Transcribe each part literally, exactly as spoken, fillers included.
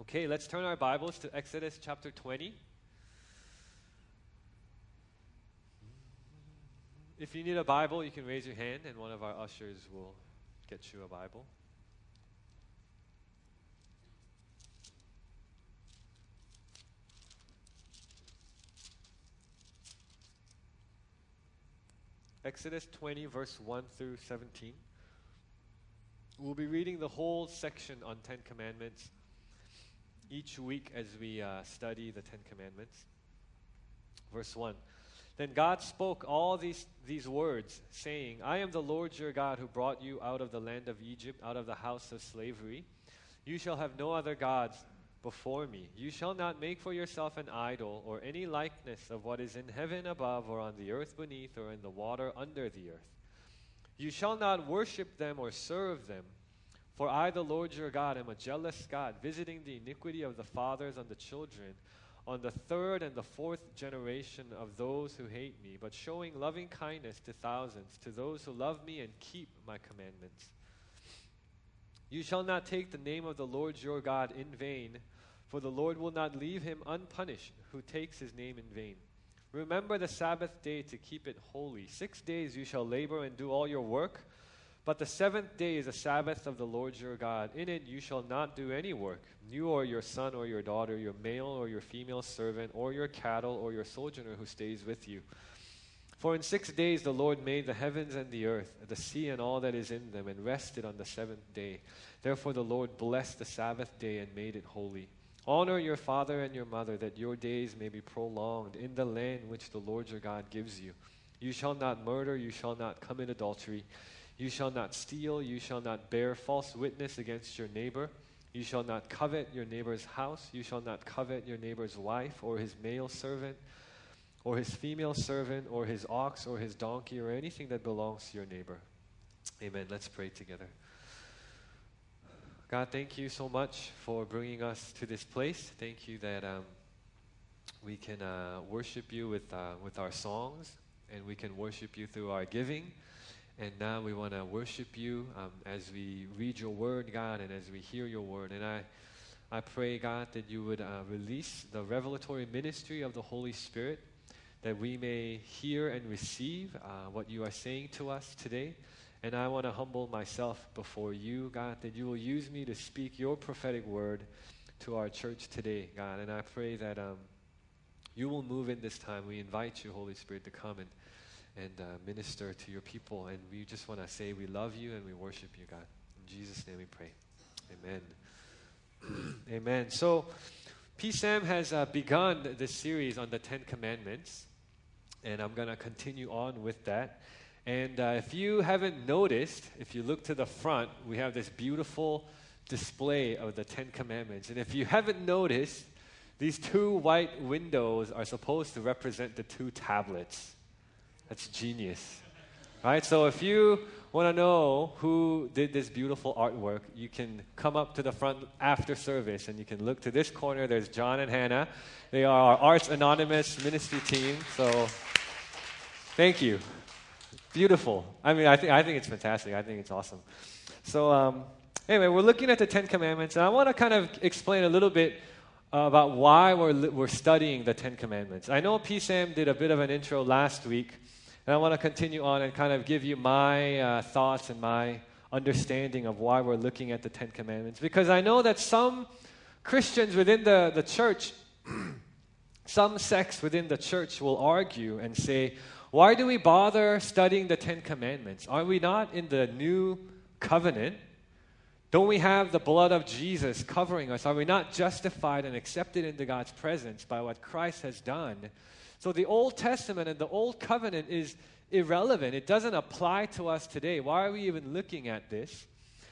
Okay, let's turn our Bibles to Exodus chapter twenty. If you need a Bible, you can raise your hand and one of our ushers will get you a Bible. Exodus twenty, verse one through seventeen. We'll be reading the whole section on Ten Commandments each week as we uh, study the Ten Commandments. Verse one. Then God spoke all these, these words, saying, I am the Lord your God who brought you out of the land of Egypt, out of the house of slavery. You shall have no other gods before me. You shall not make for yourself an idol or any likeness of what is in heaven above or on the earth beneath or in the water under the earth. You shall not worship them or serve them. For I, the Lord your God, am a jealous God, visiting the iniquity of the fathers on the children, on the third and the fourth generation of those who hate me, but showing loving kindness to thousands, to those who love me and keep my commandments. You shall not take the name of the Lord your God in vain, for the Lord will not leave him unpunished who takes his name in vain. Remember the Sabbath day to keep it holy. Six days you shall labor and do all your work, but the seventh day is a Sabbath of the Lord your God. In it you shall not do any work, you or your son or your daughter, your male or your female servant, or your cattle or your sojourner who stays with you. For in six days the Lord made the heavens and the earth, the sea and all that is in them, and rested on the seventh day. Therefore the Lord blessed the Sabbath day and made it holy. Honor your father and your mother, that your days may be prolonged in the land which the Lord your God gives you. You shall not murder, you shall not commit adultery. You shall not steal, you shall not bear false witness against your neighbor. You shall not covet your neighbor's house. You shall not covet your neighbor's wife, or his male servant, or his female servant, or his ox, or his donkey, or anything that belongs to your neighbor. Amen. Let's pray together. God, thank you so much for bringing us to this place. Thank you that um, we can uh, worship you with, uh, with our songs, and we can worship you through our giving. And now we want to worship you um, as we read your word, God, and as we hear your word. And I, I pray, God, that you would uh, release the revelatory ministry of the Holy Spirit, that we may hear and receive uh, what you are saying to us today. And I want to humble myself before you, God, that you will use me to speak your prophetic word to our church today, God. And I pray that um, you will move in this time. We invite you, Holy Spirit, to come and and uh, minister to your people. And we just want to say we love you and we worship you, God. In Jesus' name we pray. Amen. Amen. So, P S A M has uh, begun this series on the Ten Commandments, and I'm going to continue on with that. And uh, if you haven't noticed, if you look to the front, we have this beautiful display of the Ten Commandments. And if you haven't noticed, these two white windows are supposed to represent the two tablets. That's genius, right? So if you want to know who did this beautiful artwork, you can come up to the front after service and you can look to this corner. There's John and Hannah. They are our Arts Anonymous ministry team. So thank you. Beautiful. I mean, I think I think it's fantastic. I think it's awesome. So um, anyway, we're looking at the Ten Commandments, and I want to kind of explain a little bit uh, about why we're li- we're studying the Ten Commandments. I know P S A M did a bit of an intro last week. And I want to continue on and kind of give you my uh, thoughts and my understanding of why we're looking at the Ten Commandments. Because I know that some Christians within the, the church, some sects within the church will argue and say, why do we bother studying the Ten Commandments? Are we not in the new covenant? Don't we have the blood of Jesus covering us? Are we not justified and accepted into God's presence by what Christ has done? So the Old Testament and the Old Covenant is irrelevant. It doesn't apply to us today. Why are we even looking at this?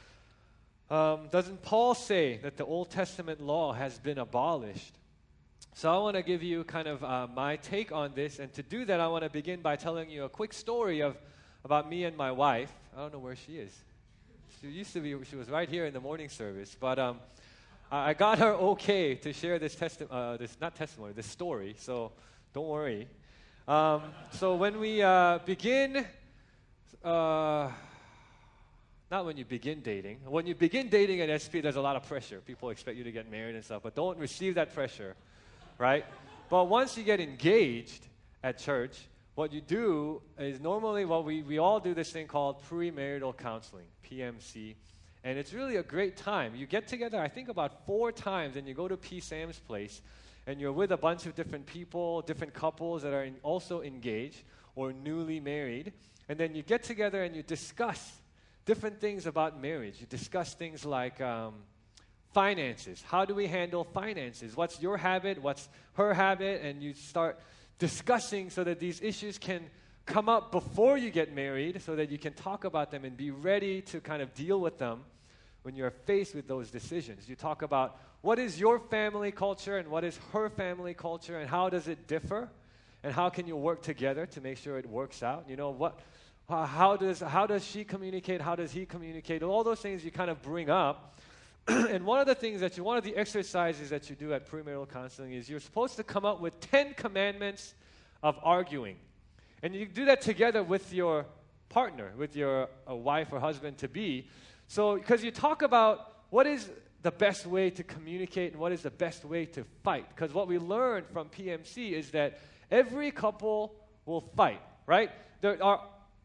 Um, doesn't Paul say that the Old Testament law has been abolished? So I want to give you kind of uh, my take on this. And to do that, I want to begin by telling you a quick story of about me and my wife. I don't know where she is. She used to be, she was right here in the morning service. But um, I got her okay to share this, testi- uh, this not testimony, this story. So don't worry. Um, so when we uh, begin uh, not when you begin dating. When you begin dating at S P, there's a lot of pressure. People expect you to get married and stuff, but don't receive that pressure, right? But once you get engaged at church, what you do is normally what we, we all do this thing called premarital counseling, P M C. And it's really a great time. You get together, I think, about four times, and you go to P. Sam's place, and you're with a bunch of different people, different couples that are in, also engaged or newly married. And then you get together and you discuss different things about marriage. You discuss things like um, finances. How do we handle finances? What's your habit? What's her habit? And you start discussing so that these issues can come up before you get married so that you can talk about them and be ready to kind of deal with them when you're faced with those decisions. You talk about what is your family culture and what is her family culture and how does it differ and how can you work together to make sure it works out. You know, what, how, how does how does she communicate? How does he communicate? All those things you kind of bring up. And one of the things that you, one of the exercises that you do at premarital counseling is you're supposed to come up with ten commandments of arguing. And you do that together with your partner, with your uh, wife or husband to be. So, because you talk about what is the best way to communicate and what is the best way to fight. Because what we learned from P M C is that every couple will fight, right? There are,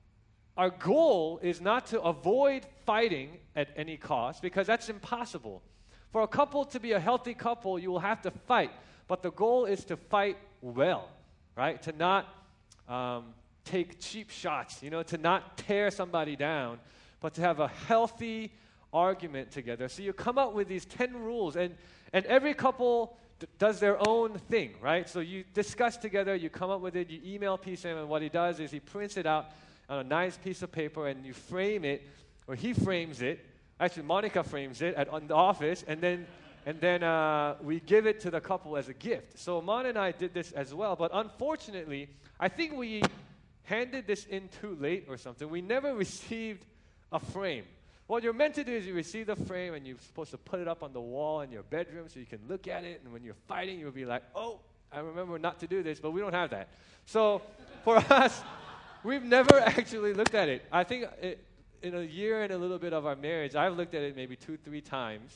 our goal is not to avoid fighting at any cost, because that's impossible. For a couple to be a healthy couple, you will have to fight. But the goal is to fight well, right? To not um, take cheap shots, you know, to not tear somebody down, but to have a healthy argument together. So you come up with these ten rules, and, and every couple d- does their own thing, right? So you discuss together, you come up with it, you email P Sam, and what he does is he prints it out on a nice piece of paper, and you frame it, or he frames it. Actually, Monica frames it at on the office, and then and then uh, we give it to the couple as a gift. So Mon and I did this as well, but unfortunately, I think we handed this in too late or something. We never received a frame. What you're meant to do is you receive the frame, and you're supposed to put it up on the wall in your bedroom so you can look at it, and when you're fighting, you'll be like, oh, I remember not to do this, but we don't have that. So for us, we've never actually looked at it. I think it, in a year and a little bit of our marriage, I've looked at it maybe two, three times,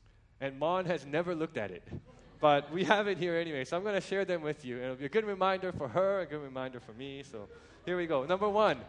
and Mon has never looked at it. But we have it here anyway, so I'm going to share them with you. And it'll be a good reminder for her, a good reminder for me. So here we go. Number one,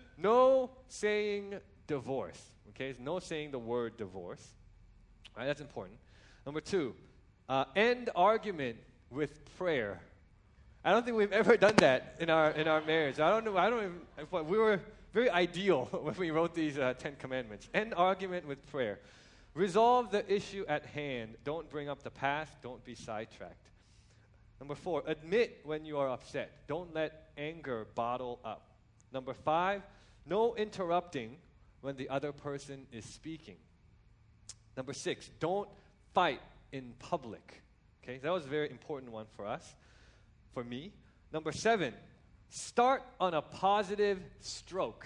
no saying divorce. Okay, no saying the word divorce. All right, that's important. Number two, uh, end argument with prayer. I don't think we've ever done that in our in our marriage. I don't know. I don't even. We were very ideal when we wrote these uh, Ten Commandments. End argument with prayer. Resolve the issue at hand. Don't bring up the past. Don't be sidetracked. Number four, admit when you are upset. Don't let anger bottle up. Number five, no interrupting when the other person is speaking. Number six, don't fight in public. Okay, that was a very important one for us, for me. Number seven, start on a positive stroke.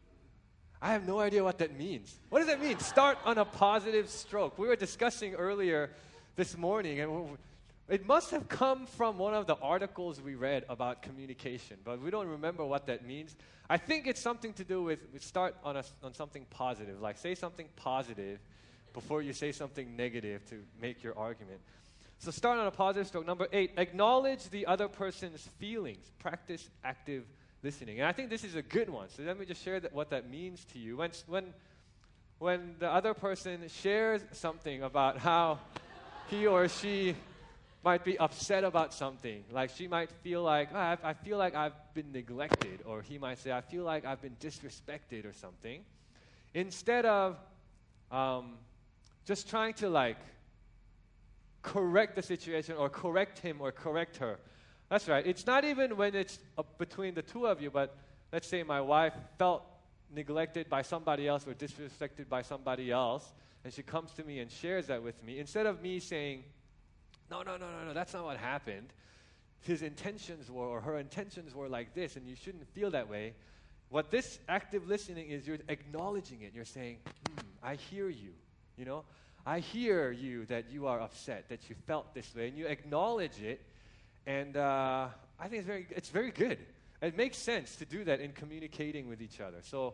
I have no idea what that means. What does that mean? Start on a positive stroke. We were discussing earlier this morning, and it must have come from one of the articles we read about communication, but we don't remember what that means. I think it's something to do with, with start on, a, on something positive, like say something positive before you say something negative to make your argument. So start on a positive stroke. Number eight, acknowledge the other person's feelings. Practice active listening. And I think this is a good one. So let me just share that, what that means to you. When, when, when the other person shares something about how he or she might be upset about something, like she might feel like, oh, I, I feel like I've been neglected, or he might say, I feel like I've been disrespected or something. Instead of um, just trying to like correct the situation or correct him or correct her. That's right. It's not even when it's uh, between the two of you, but let's say my wife felt neglected by somebody else or disrespected by somebody else, and she comes to me and shares that with me. Instead of me saying, no, no, no, no, no, that's not what happened. His intentions were, or her intentions were like this, and you shouldn't feel that way. What this active listening is, you're acknowledging it. You're saying, hmm, I hear you, you know. I hear you that you are upset, that you felt this way, and you acknowledge it. And uh, I think it's very, it's very good. It makes sense to do that in communicating with each other. So, you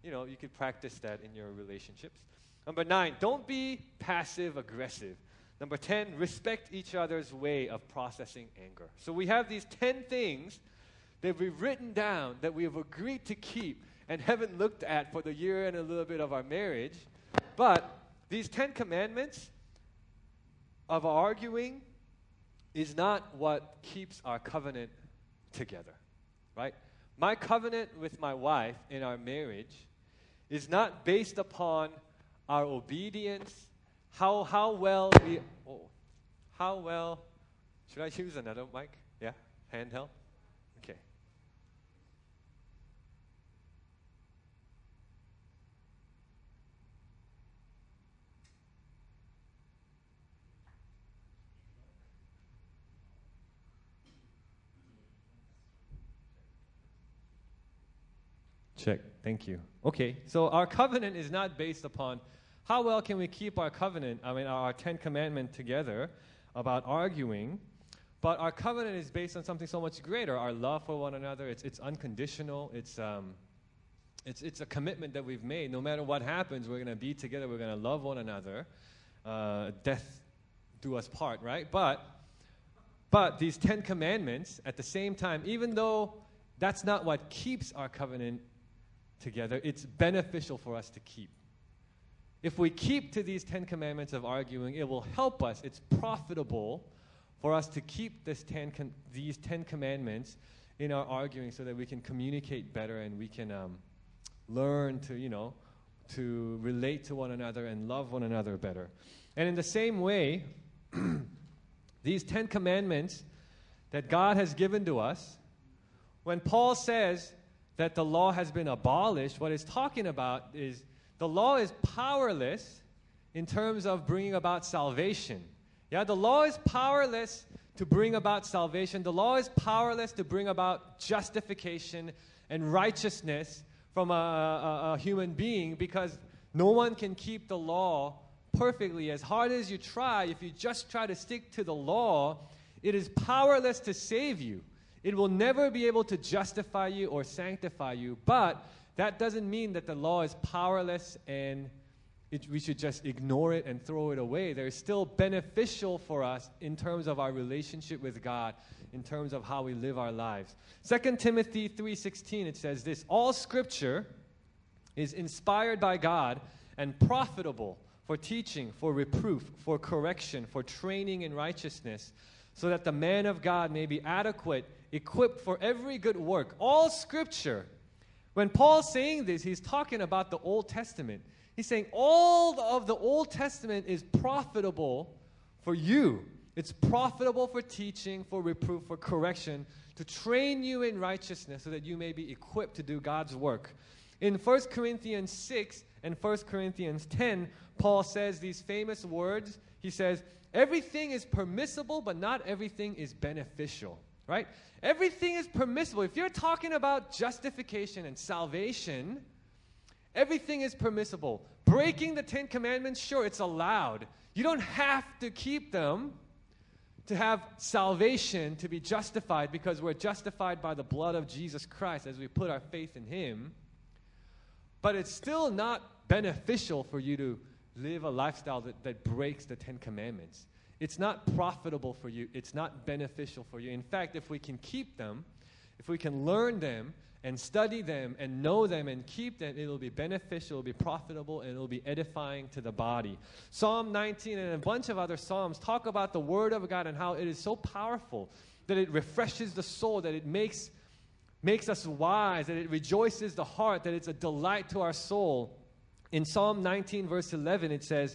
you know, you could practice that in your relationships. Number nine, don't be passive aggressive. Number ten, respect each other's way of processing anger. So we have these ten things that we've written down that we have agreed to keep and haven't looked at for the year and a little bit of our marriage. But these ten commandments of arguing is not what keeps our covenant together, right? My covenant with my wife in our marriage is not based upon our obedience, how how well we, oh, how well, should I use another mic? Yeah, handheld? Okay. Check. Thank you. Okay, so our covenant is not based upon how well can we keep our covenant, I mean our Ten Commandments together about arguing, but our covenant is based on something so much greater, our love for one another. It's it's unconditional. It's um, it's it's a commitment that we've made. No matter what happens, we're going to be together. We're going to love one another. Uh, death do us part, right? But but these Ten Commandments, at the same time, even though that's not what keeps our covenant together, it's beneficial for us to keep. If we keep to these Ten Commandments of arguing, it will help us. It's profitable for us to keep this ten com- these Ten Commandments in our arguing so that we can communicate better and we can um, learn to, you know, to relate to one another and love one another better. And in the same way, these Ten Commandments that God has given to us, when Paul says that the law has been abolished, what he's talking about is the law is powerless in terms of bringing about salvation. Yeah, the law is powerless to bring about salvation. The law is powerless to bring about justification and righteousness from a, a, a human being, because no one can keep the law perfectly. As hard as you try, if you just try to stick to the law, it is powerless to save you. It will never be able to justify you or sanctify you, but that doesn't mean that the law is powerless and it, we should just ignore it and throw it away. They're still beneficial for us in terms of our relationship with God, in terms of how we live our lives. Second Timothy three sixteen, it says this: all Scripture is inspired by God and profitable for teaching, for reproof, for correction, for training in righteousness, so that the man of God may be adequate, equipped for every good work. All Scripture. When Paul's saying this, he's talking about the Old Testament. He's saying all of the Old Testament is profitable for you. It's profitable for teaching, for reproof, for correction, to train you in righteousness so that you may be equipped to do God's work. In First Corinthians six and First Corinthians ten, Paul says these famous words. He says, everything is permissible, but not everything is beneficial. Right? Everything is permissible. If you're talking about justification and salvation, everything is permissible. Breaking the Ten Commandments, sure, it's allowed. You don't have to keep them to have salvation, to be justified, because we're justified by the blood of Jesus Christ as we put our faith in Him. But it's still not beneficial for you to live a lifestyle that, that breaks the Ten Commandments. It's not profitable for you. It's not beneficial for you. In fact, if we can keep them, if we can learn them and study them and know them and keep them, it'll be beneficial, it'll be profitable, and it'll be edifying to the body. Psalm nineteen and a bunch of other Psalms talk about the Word of God and how it is so powerful that it refreshes the soul, that it makes, makes us wise, that it rejoices the heart, that it's a delight to our soul. In Psalm nineteen, verse eleven, it says,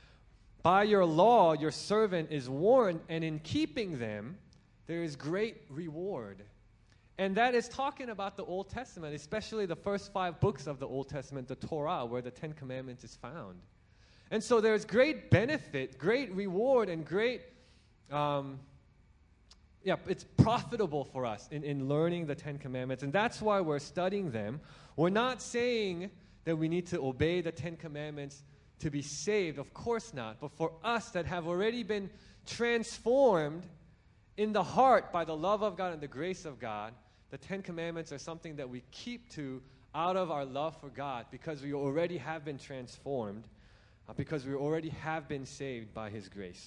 by your law, your servant is warned, and in keeping them, there is great reward. And that is talking about the Old Testament, especially the first five books of the Old Testament, the Torah, where the Ten Commandments is found. And so there's great benefit, great reward, and great, um, yeah, it's profitable for us in, in learning the Ten Commandments. And that's why we're studying them. We're not saying that we need to obey the Ten Commandments to be saved, of course not. But for us that have already been transformed in the heart by the love of God and the grace of God, the Ten Commandments are something that we keep to out of our love for God because we already have been transformed, uh, because we already have been saved by His grace.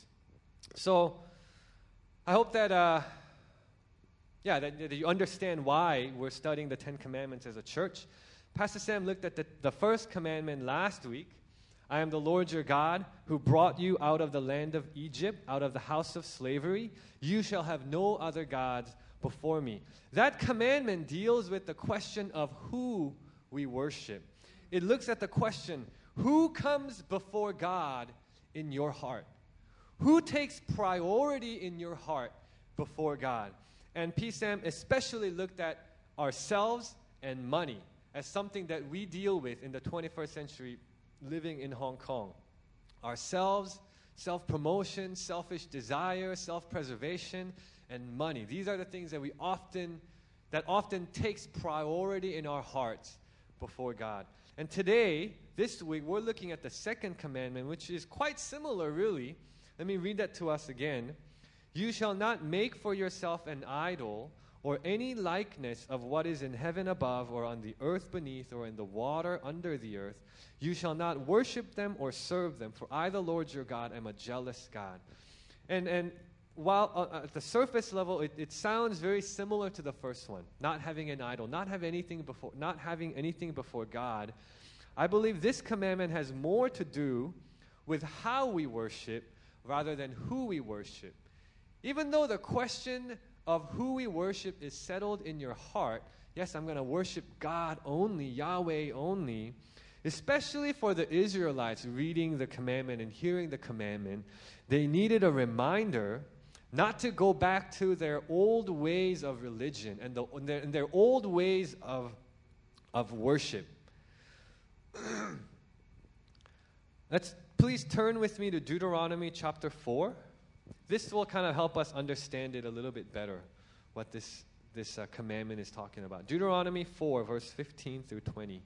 So I hope that, uh, yeah, that, that you understand why we're studying the Ten Commandments as a church. Pastor Sam looked at the, the first commandment last week. I am the Lord your God who brought you out of the land of Egypt, out of the house of slavery. You shall have no other gods before me. That commandment deals with the question of who we worship. It looks at the question, who comes before God in your heart? Who takes priority in your heart before God? And P. Sam especially looked at ourselves and money as something that we deal with in the twenty-first century living in Hong Kong. Ourselves, self-promotion, selfish desire, self-preservation, and money. These are the things that we often, that often takes priority in our hearts before God. And today, this week, we're looking at the second commandment, which is quite similar, really. Let me read that to us again. You shall not make for yourself an idol or any likeness of what is in heaven above or on the earth beneath or in the water under the earth. You shall not worship them or serve them, for I, the Lord your God, am a jealous God. And and while uh, at the surface level, it, it sounds very similar to the first one, not having an idol, not have anything before, not having anything before God. I believe this commandment has more to do with how we worship rather than who we worship. Even though the question of who we worship is settled in your heart, yes, I'm going to worship God only, Yahweh only, especially for the Israelites reading the commandment and hearing the commandment, they needed a reminder not to go back to their old ways of religion and, the, and, their, and their old ways of, of worship. Let's please turn with me to Deuteronomy chapter four. This will kind of help us understand it a little bit better, what this, this uh, commandment is talking about. Deuteronomy four, verse fifteen through twenty.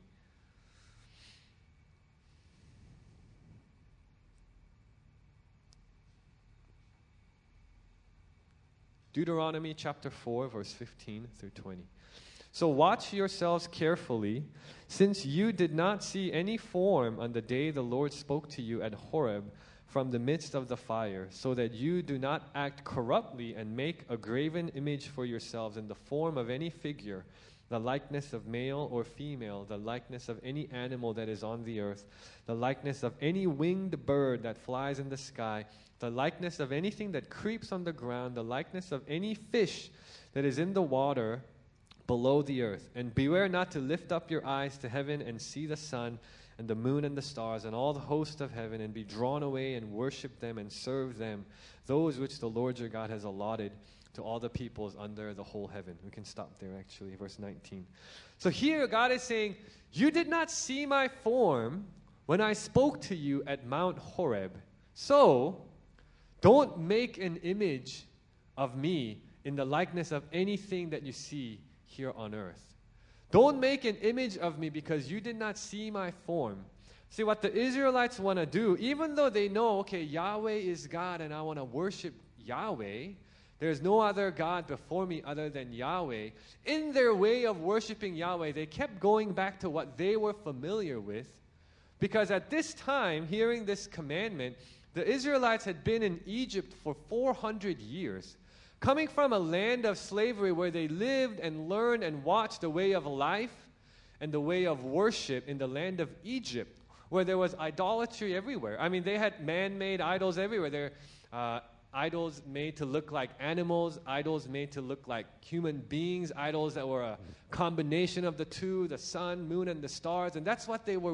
Deuteronomy chapter four, verse fifteen through twenty. So watch yourselves carefully, since you did not see any form on the day the Lord spoke to you at Horeb from the midst of the fire, so that you do not act corruptly and make a graven image for yourselves in the form of any figure, the likeness of male or female, the likeness of any animal that is on the earth, the likeness of any winged bird that flies in the sky, the likeness of anything that creeps on the ground, the likeness of any fish that is in the water below the earth. And beware not to lift up your eyes to heaven and see the sun and the moon and the stars and all the host of heaven, and be drawn away and worship them and serve them, those which the Lord your God has allotted to all the peoples under the whole heaven. We can stop there actually, verse nineteen. So here God is saying, you did not see my form when I spoke to you at Mount Horeb. So don't make an image of me in the likeness of anything that you see here on earth. Don't make an image of me because you did not see my form. See, what the Israelites want to do, even though they know, okay, Yahweh is God and I want to worship Yahweh, there's no other God before me other than Yahweh. In their way of worshiping Yahweh, they kept going back to what they were familiar with, because at this time, hearing this commandment, the Israelites had been in Egypt for four hundred years. Coming from a land of slavery where they lived and learned and watched the way of life and the way of worship in the land of Egypt, where there was idolatry everywhere. I mean, they had man-made idols everywhere. There uh, idols made to look like animals, idols made to look like human beings, idols that were a combination of the two, the sun, moon, and the stars. And that's what they were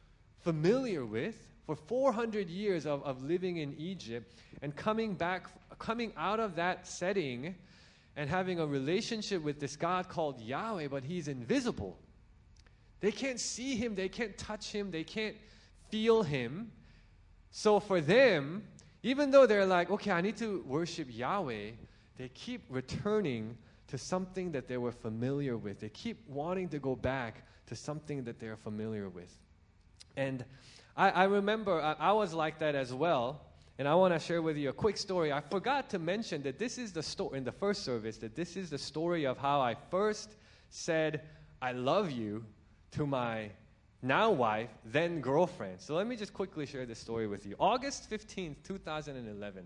familiar with for four hundred years of, of living in Egypt, and coming back, coming out of that setting and having a relationship with this God called Yahweh, but He's invisible. They can't see Him, they can't touch Him, they can't feel Him. So for them, even though they're like, okay, I need to worship Yahweh, they keep returning to something that they were familiar with. They keep wanting to go back to something that they're familiar with. And I, I remember I, I was like that as well. And I want to share with you a quick story. I forgot to mention that this is the story in the first service, that this is the story of how I first said, I love you to my now wife, then girlfriend. So let me just quickly share this story with you. August fifteenth, two thousand eleven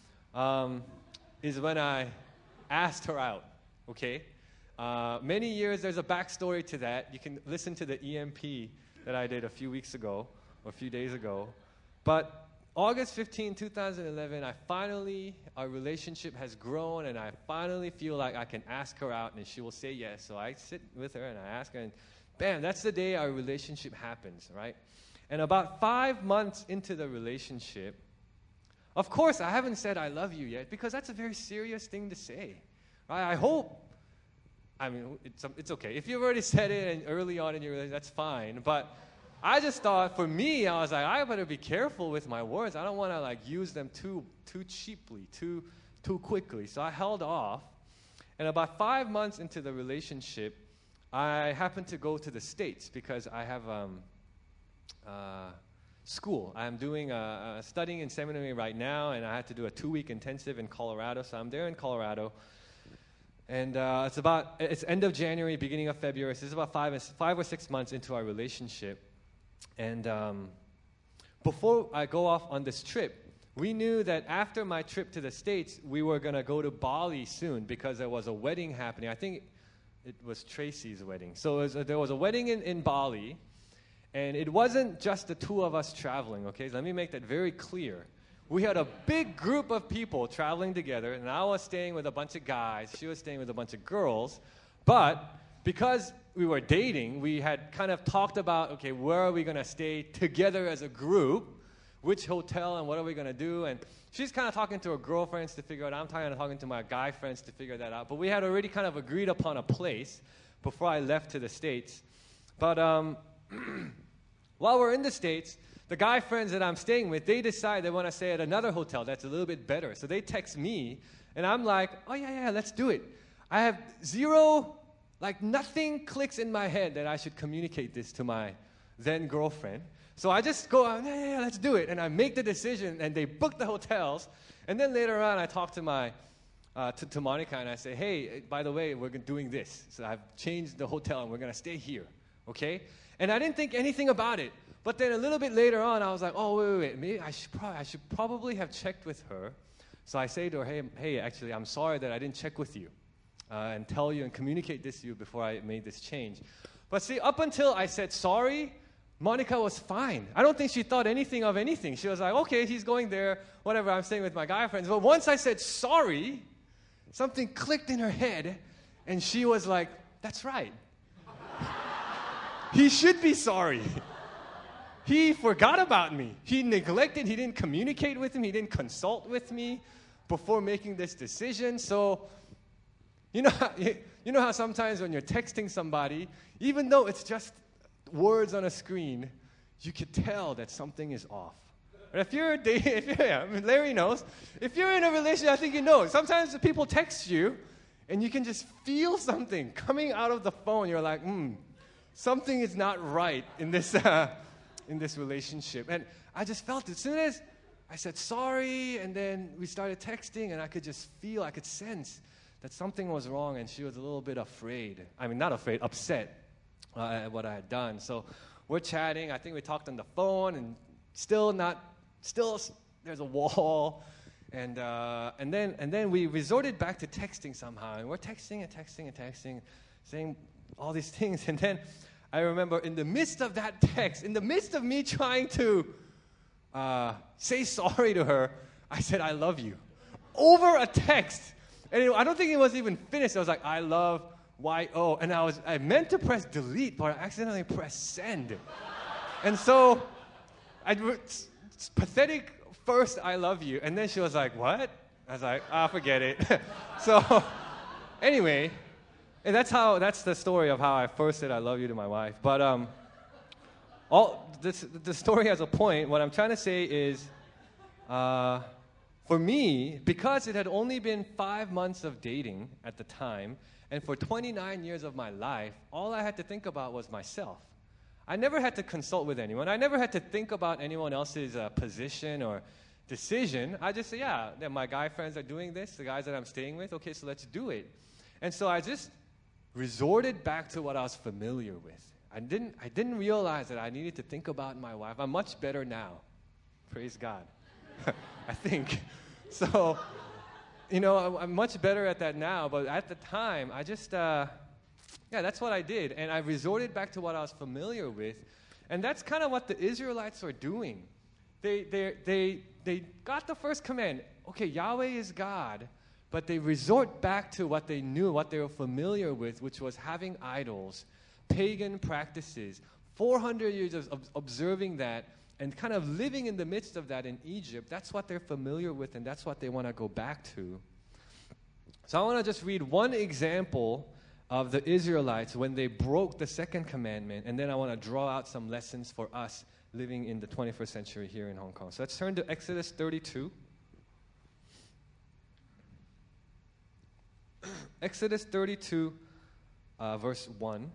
um, is when I asked her out, okay? Uh, many years, there's a backstory to that. You can listen to the E M P that I did a few weeks ago, or a few days ago. But August fifteenth, two thousand eleven, I finally, our relationship has grown, and I finally feel like I can ask her out, and she will say yes. So I sit with her, and I ask her, and bam, that's the day our relationship happens, right? And about five months into the relationship, of course, I haven't said I love you yet, because that's a very serious thing to say, right? I hope, I mean, it's, it's okay. If you've already said it and early on in your relationship, that's fine, but I just thought, for me, I was like, I better be careful with my words. I don't want to like use them too too cheaply, too too quickly. So I held off. And about five months into the relationship, I happened to go to the States because I have um, uh, school. I'm doing uh, uh, studying in seminary right now, and I had to do a two-week intensive in Colorado. So I'm there in Colorado. And uh, it's about it's end of January, beginning of February. So it's about five five or six months into our relationship. And um, before I go off on this trip, we knew that after my trip to the States, we were going to go to Bali soon because there was a wedding happening. I think it was Tracy's wedding. So it was a, there was a wedding in, in Bali, and it wasn't just the two of us traveling, okay? So let me make that very clear. We had a big group of people traveling together, and I was staying with a bunch of guys. She was staying with a bunch of girls. But because we were dating, we had kind of talked about, okay, where are we going to stay together as a group, which hotel, and what are we going to do? And she's kind of talking to her girlfriends to figure out, I'm kind of talking to my guy friends to figure that out. But we had already kind of agreed upon a place before I left to the States. But um, while we're in the States, the guy friends that I'm staying with, they decide they want to stay at another hotel that's a little bit better. So they text me, and I'm like, oh, yeah, yeah, let's do it. I have zero... Like, nothing clicks in my head that I should communicate this to my then girlfriend. So I just go, yeah, yeah, yeah, let's do it. And I make the decision, and they book the hotels. And then later on, I talk to my, uh, to, to Monica, and I say, hey, by the way, we're doing this. So I've changed the hotel, and we're going to stay here, okay? And I didn't think anything about it. But then a little bit later on, I was like, oh, wait, wait, wait. Maybe I should probably, I should probably have checked with her. So I say to her, hey, hey, actually, I'm sorry that I didn't check with you. Uh, and tell you and communicate this to you before I made this change. But see, up until I said sorry, Monica was fine. I don't think she thought anything of anything. She was like, okay, he's going there, whatever, I'm staying with my guy friends. But once I said sorry, something clicked in her head, and she was like, that's right. He should be sorry. He forgot about me. He neglected, he didn't communicate with me, he didn't consult with me before making this decision. So, You know, how, you know how sometimes when you're texting somebody, even though it's just words on a screen, you could tell that something is off. But if you're dating, if you're, yeah, I mean, Larry knows. If you're in a relationship, I think you know. Sometimes the people text you, and you can just feel something coming out of the phone. You're like, hmm, something is not right in this uh, in this relationship. And I just felt it. As soon as I said sorry, and then we started texting, and I could just feel, I could sense that something was wrong, and she was a little bit afraid. I mean, not afraid, upset uh, at what I had done. So we're chatting. I think we talked on the phone, and still not, still there's a wall. And uh, and then and then we resorted back to texting somehow, and we're texting and texting and texting, saying all these things. And then I remember in the midst of that text, in the midst of me trying to uh, say sorry to her, I said, I love you, over a text. And it, I don't think it was even finished. I was like, I love Y O. And I was I meant to press delete, but I accidentally pressed send. And so, I, it's, it's pathetic first, I love you. And then she was like, what? I was like, ah, forget it. So, anyway, and that's how, that's the story of how I first said I love you to my wife. But um, all this, the story has a point. What I'm trying to say is, uh, for me, because it had only been five months of dating at the time, and for twenty-nine years of my life, all I had to think about was myself. I never had to consult with anyone. I never had to think about anyone else's uh, position or decision. I just say, yeah, my guy friends are doing this, the guys that I'm staying with, okay, so let's do it. And so I just resorted back to what I was familiar with. I didn't, I didn't realize that I needed to think about my wife. I'm much better now. Praise God. I think. So, you know, I'm much better at that now, but at the time, I just, uh, yeah, that's what I did. And I resorted back to what I was familiar with. And that's kind of what the Israelites are doing. They, they, they, they got the first command. Okay, Yahweh is God, but they resort back to what they knew, what they were familiar with, which was having idols, pagan practices, four hundred years of, of observing that, and kind of living in the midst of that in Egypt. That's what they're familiar with, and that's what they want to go back to. So I want to just read one example of the Israelites when they broke the second commandment, and then I want to draw out some lessons for us living in the twenty-first century here in Hong Kong. So let's turn to Exodus thirty-two. Exodus thirty-two, uh, verse one.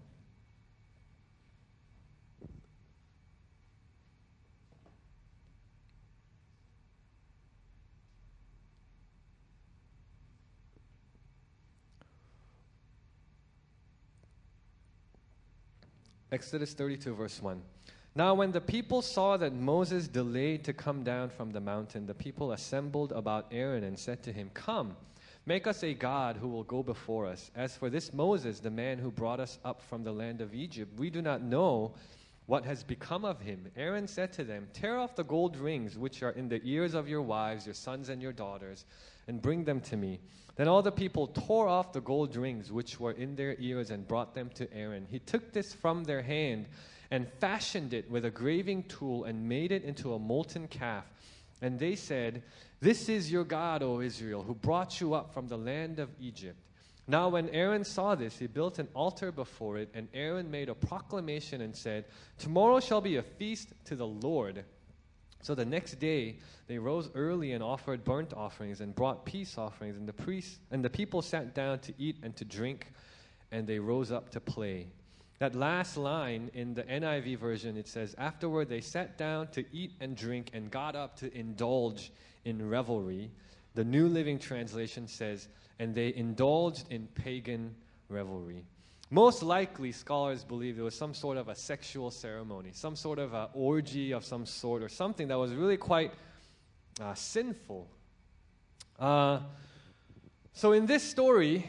Exodus thirty-two, verse one. Now when the people saw that Moses delayed to come down from the mountain, the people assembled about Aaron and said to him, "Come, make us a god who will go before us. As for this Moses, the man who brought us up from the land of Egypt, we do not know what has become of him." Aaron said to them, "Tear off the gold rings which are in the ears of your wives, your sons and your daughters, and bring them to me." Then all the people tore off the gold rings which were in their ears and brought them to Aaron. He took this from their hand and fashioned it with a graving tool and made it into a molten calf. And they said, "This is your God, O Israel, who brought you up from the land of Egypt." Now when Aaron saw this, he built an altar before it, and Aaron made a proclamation and said, "Tomorrow shall be a feast to the Lord." So the next day they rose early and offered burnt offerings and brought peace offerings, and the priests and the people sat down to eat and to drink, and they rose up to play. That last line in the N I V version, it says, "Afterward they sat down to eat and drink and got up to indulge in revelry." The New Living Translation says, "And they indulged in pagan revelry." Most likely, scholars believe it was some sort of a sexual ceremony, some sort of an orgy of some sort, or something that was really quite uh, sinful. Uh, so in this story,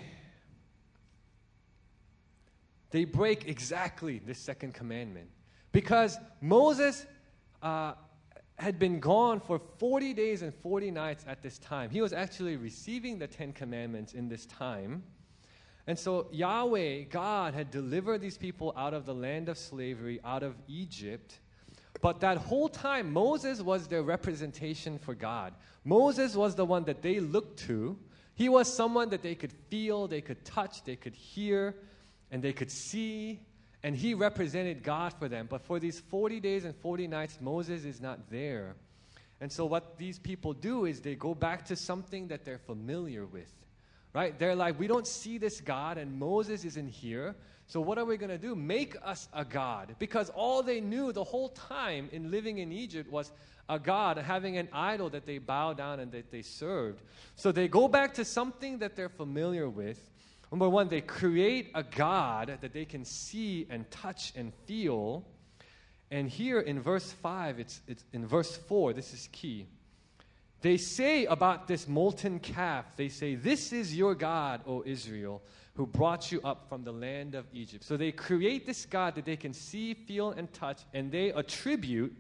they break exactly this second commandment. Because Moses uh, had been gone for forty days and forty nights at this time. He was actually receiving the Ten Commandments in this time. And so Yahweh, God, had delivered these people out of the land of slavery, out of Egypt. But that whole time, Moses was their representation for God. Moses was the one that they looked to. He was someone that they could feel, they could touch, they could hear, and they could see. And he represented God for them. But for these forty days and forty nights, Moses is not there. And so what these people do is they go back to something that they're familiar with. Right? They're like, we don't see this God, and Moses isn't here. So what are we going to do? Make us a God. Because all they knew the whole time in living in Egypt was a God, having an idol that they bow down and that they served. So they go back to something that they're familiar with. Number one, they create a God that they can see and touch and feel. And here in verse five, it's, it's in verse four, this is key. They say about this molten calf, they say, "This is your God, O Israel, who brought you up from the land of Egypt." So they create this God that they can see, feel, and touch, and they attribute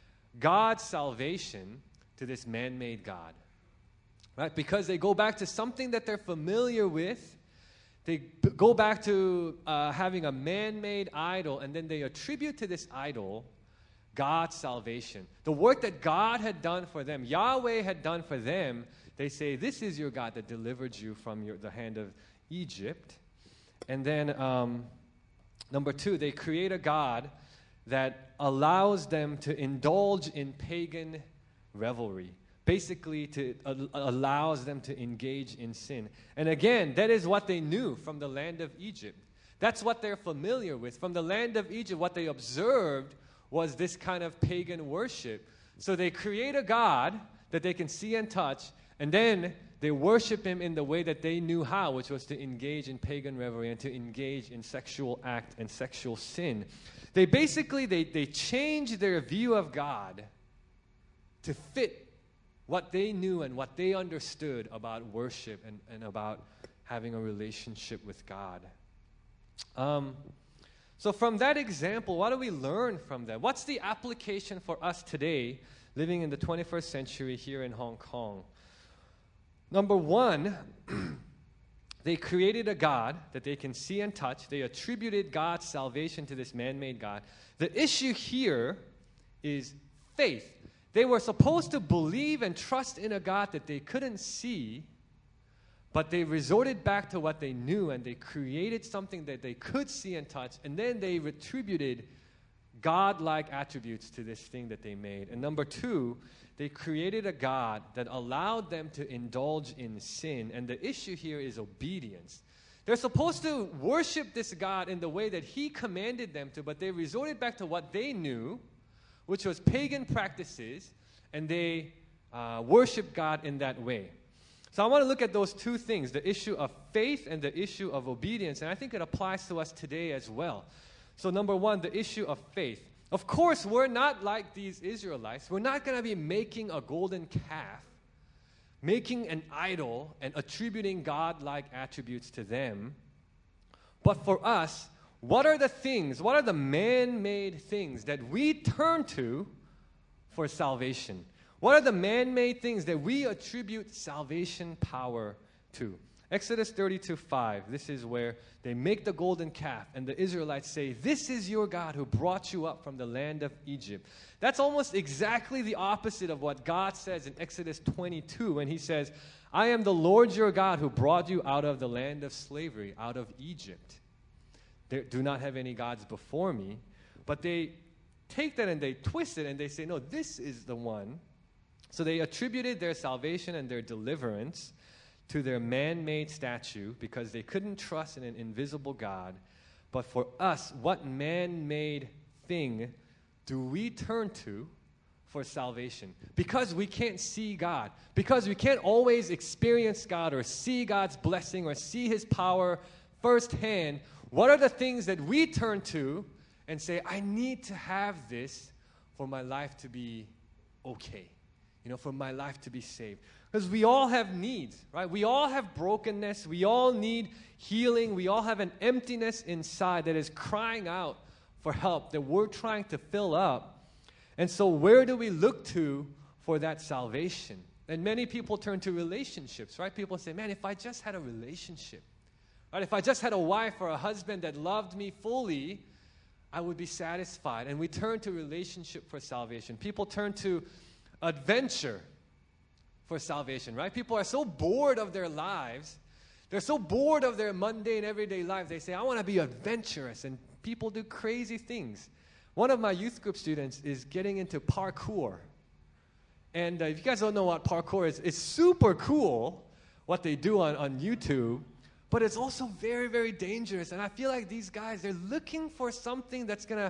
God's salvation to this man-made God. Right? Because they go back to something that they're familiar with. They b- go back to uh, having a man-made idol, and then they attribute to this idol God's salvation. The work that God had done for them, Yahweh had done for them, they say, "This is your God that delivered you from your, the hand of Egypt." And then, um, number two, they create a God that allows them to indulge in pagan revelry. Basically, to uh, allows them to engage in sin. And again, that is what they knew from the land of Egypt. That's what they're familiar with. From the land of Egypt, what they observed was this kind of pagan worship. So they create a God that they can see and touch, and then they worship him in the way that they knew how, which was to engage in pagan revelry and to engage in sexual act and sexual sin. They basically, they, they changed their view of God to fit what they knew and what they understood about worship and, and about having a relationship with God. Um, so from that example, what do we learn from that? What's the application for us today, living in the twenty-first century here in Hong Kong? Number one, they created a God that they can see and touch. They attributed God's salvation to this man-made God. The issue here is faith. They were supposed to believe and trust in a God that they couldn't see, but they resorted back to what they knew, and they created something that they could see and touch, and then they attributed God-like attributes to this thing that they made. And number two, they created a God that allowed them to indulge in sin. And the issue here is obedience. They're supposed to worship this God in the way that he commanded them to, but they resorted back to what they knew, which was pagan practices, and they uh, worshiped God in that way. So I want to look at those two things, the issue of faith and the issue of obedience, and I think it applies to us today as well. So number one, the issue of faith. Of course, we're not like these Israelites. We're not going to be making a golden calf, making an idol, and attributing God-like attributes to them. But for us, what are the things, what are the man-made things that we turn to for salvation? What are the man-made things that we attribute salvation power to? Exodus thirty-two five, this is where they make the golden calf, and the Israelites say, "This is your God who brought you up from the land of Egypt." That's almost exactly the opposite of what God says in Exodus twenty-two when he says, "I am the Lord your God who brought you out of the land of slavery, out of Egypt. They do not have any gods before me." But they take that and they twist it and they say, "No, this is the one." So they attributed their salvation and their deliverance to their man-made statue because they couldn't trust in an invisible God. But for us, what man-made thing do we turn to for salvation? Because we can't see God, because we can't always experience God or see God's blessing or see his power firsthand, what are the things that we turn to and say, "I need to have this for my life to be okay, you know, for my life to be saved"? Because we all have needs, right? We all have brokenness. We all need healing. We all have an emptiness inside that is crying out for help, that we're trying to fill up. And so where do we look to for that salvation? And many people turn to relationships, right? People say, "Man, if I just had a relationship, right? If I just had a wife or a husband that loved me fully, I would be satisfied." And we turn to relationship for salvation. People turn to adventure for salvation, right? People are so bored of their lives. They're so bored of their mundane, everyday lives. They say, "I want to be adventurous." And people do crazy things. One of my youth group students is getting into parkour. And uh, if you guys don't know what parkour is, it's super cool what they do on, on YouTube. But it's also very, very dangerous. And I feel like these guys, they're looking for something that's going to,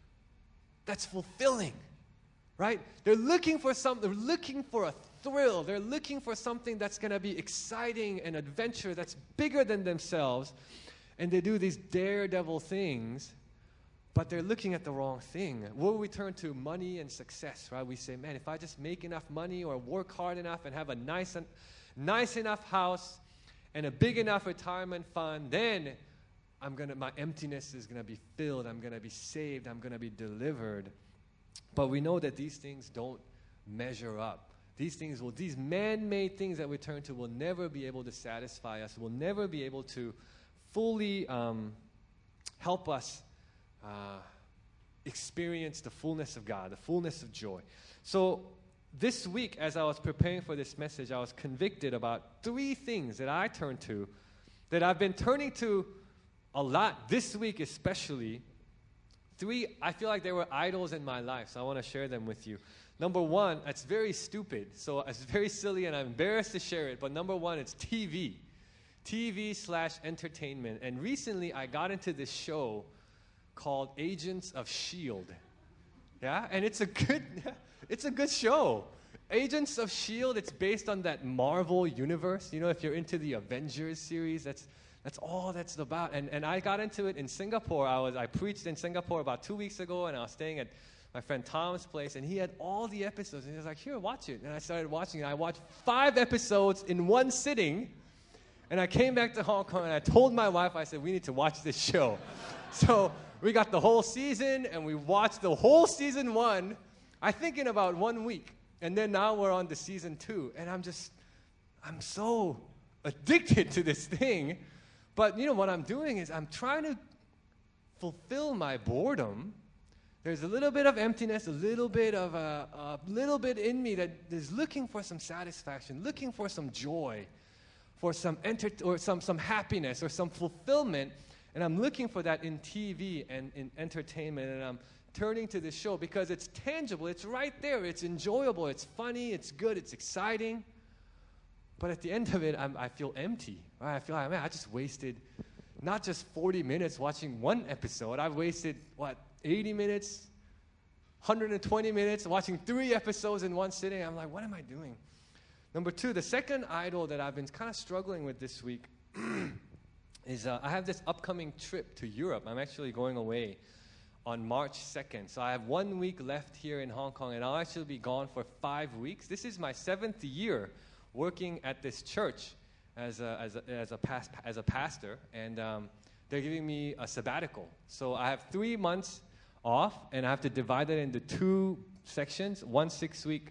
that's fulfilling, right? They're looking for something, they're looking for a thrill. They're looking for something that's going to be exciting and adventure that's bigger than themselves. And they do these daredevil things, but they're looking at the wrong thing. Where we turn to money and success, right? We say, "Man, if I just make enough money or work hard enough and have a nice, nice enough house and a big enough retirement fund, then I'm gonna, my emptiness is going to be filled. I'm going to be saved. I'm going to be delivered." But we know that these things don't measure up. These things will, these man-made things that we turn to will never be able to satisfy us, will never be able to fully um, help us uh, experience the fullness of God, the fullness of joy. So this week, as I was preparing for this message, I was convicted about three things that I turn to, that I've been turning to a lot this week especially. Three, I feel like they were idols in my life, so I want to share them with you. Number one, it's very stupid, so it's very silly and I'm embarrassed to share it, but number one, it's T V. T V slash entertainment. And recently I got into this show called Agents of S H I E L D. Yeah, and it's a good, it's a good show. Agents of S H I E L D, it's based on that Marvel universe. You know, if you're into the Avengers series, that's that's all that's about. And and I got into it in Singapore. I was I preached in Singapore about two weeks ago, and I was staying at my friend Tom's place, and he had all the episodes. And he was like, "Here, watch it." And I started watching it. I watched five episodes in one sitting, and I came back to Hong Kong, and I told my wife, I said, "We need to watch this show." So we got the whole season, and we watched the whole season one, I think in about one week. And then now we're on to season two, and I'm just, I'm so addicted to this thing. But you know what I'm doing is I'm trying to fulfill my boredom. There's a little bit of emptiness, a little bit of a, a little bit in me that is looking for some satisfaction, looking for some joy, for some enter or some some happiness or some fulfillment, and I'm looking for that in T V and in entertainment, and I'm turning to this show because it's tangible, it's right there, it's enjoyable, it's funny, it's good, it's exciting. But at the end of it, I'm, I feel empty. Right? I feel like, man, I just wasted not just forty minutes watching one episode. I've wasted, what, eighty minutes, one hundred twenty minutes watching three episodes in one sitting. I'm like, what am I doing? Number two, the second idol that I've been kind of struggling with this week is uh, I have this upcoming trip to Europe. I'm actually going away on March second. So I have one week left here in Hong Kong, and I'll actually be gone for five weeks. This is my seventh year working at this church as a, as a, as a, pas- as a pastor, and um, they're giving me a sabbatical. So I have three months off, and I have to divide it into two sections, one six-week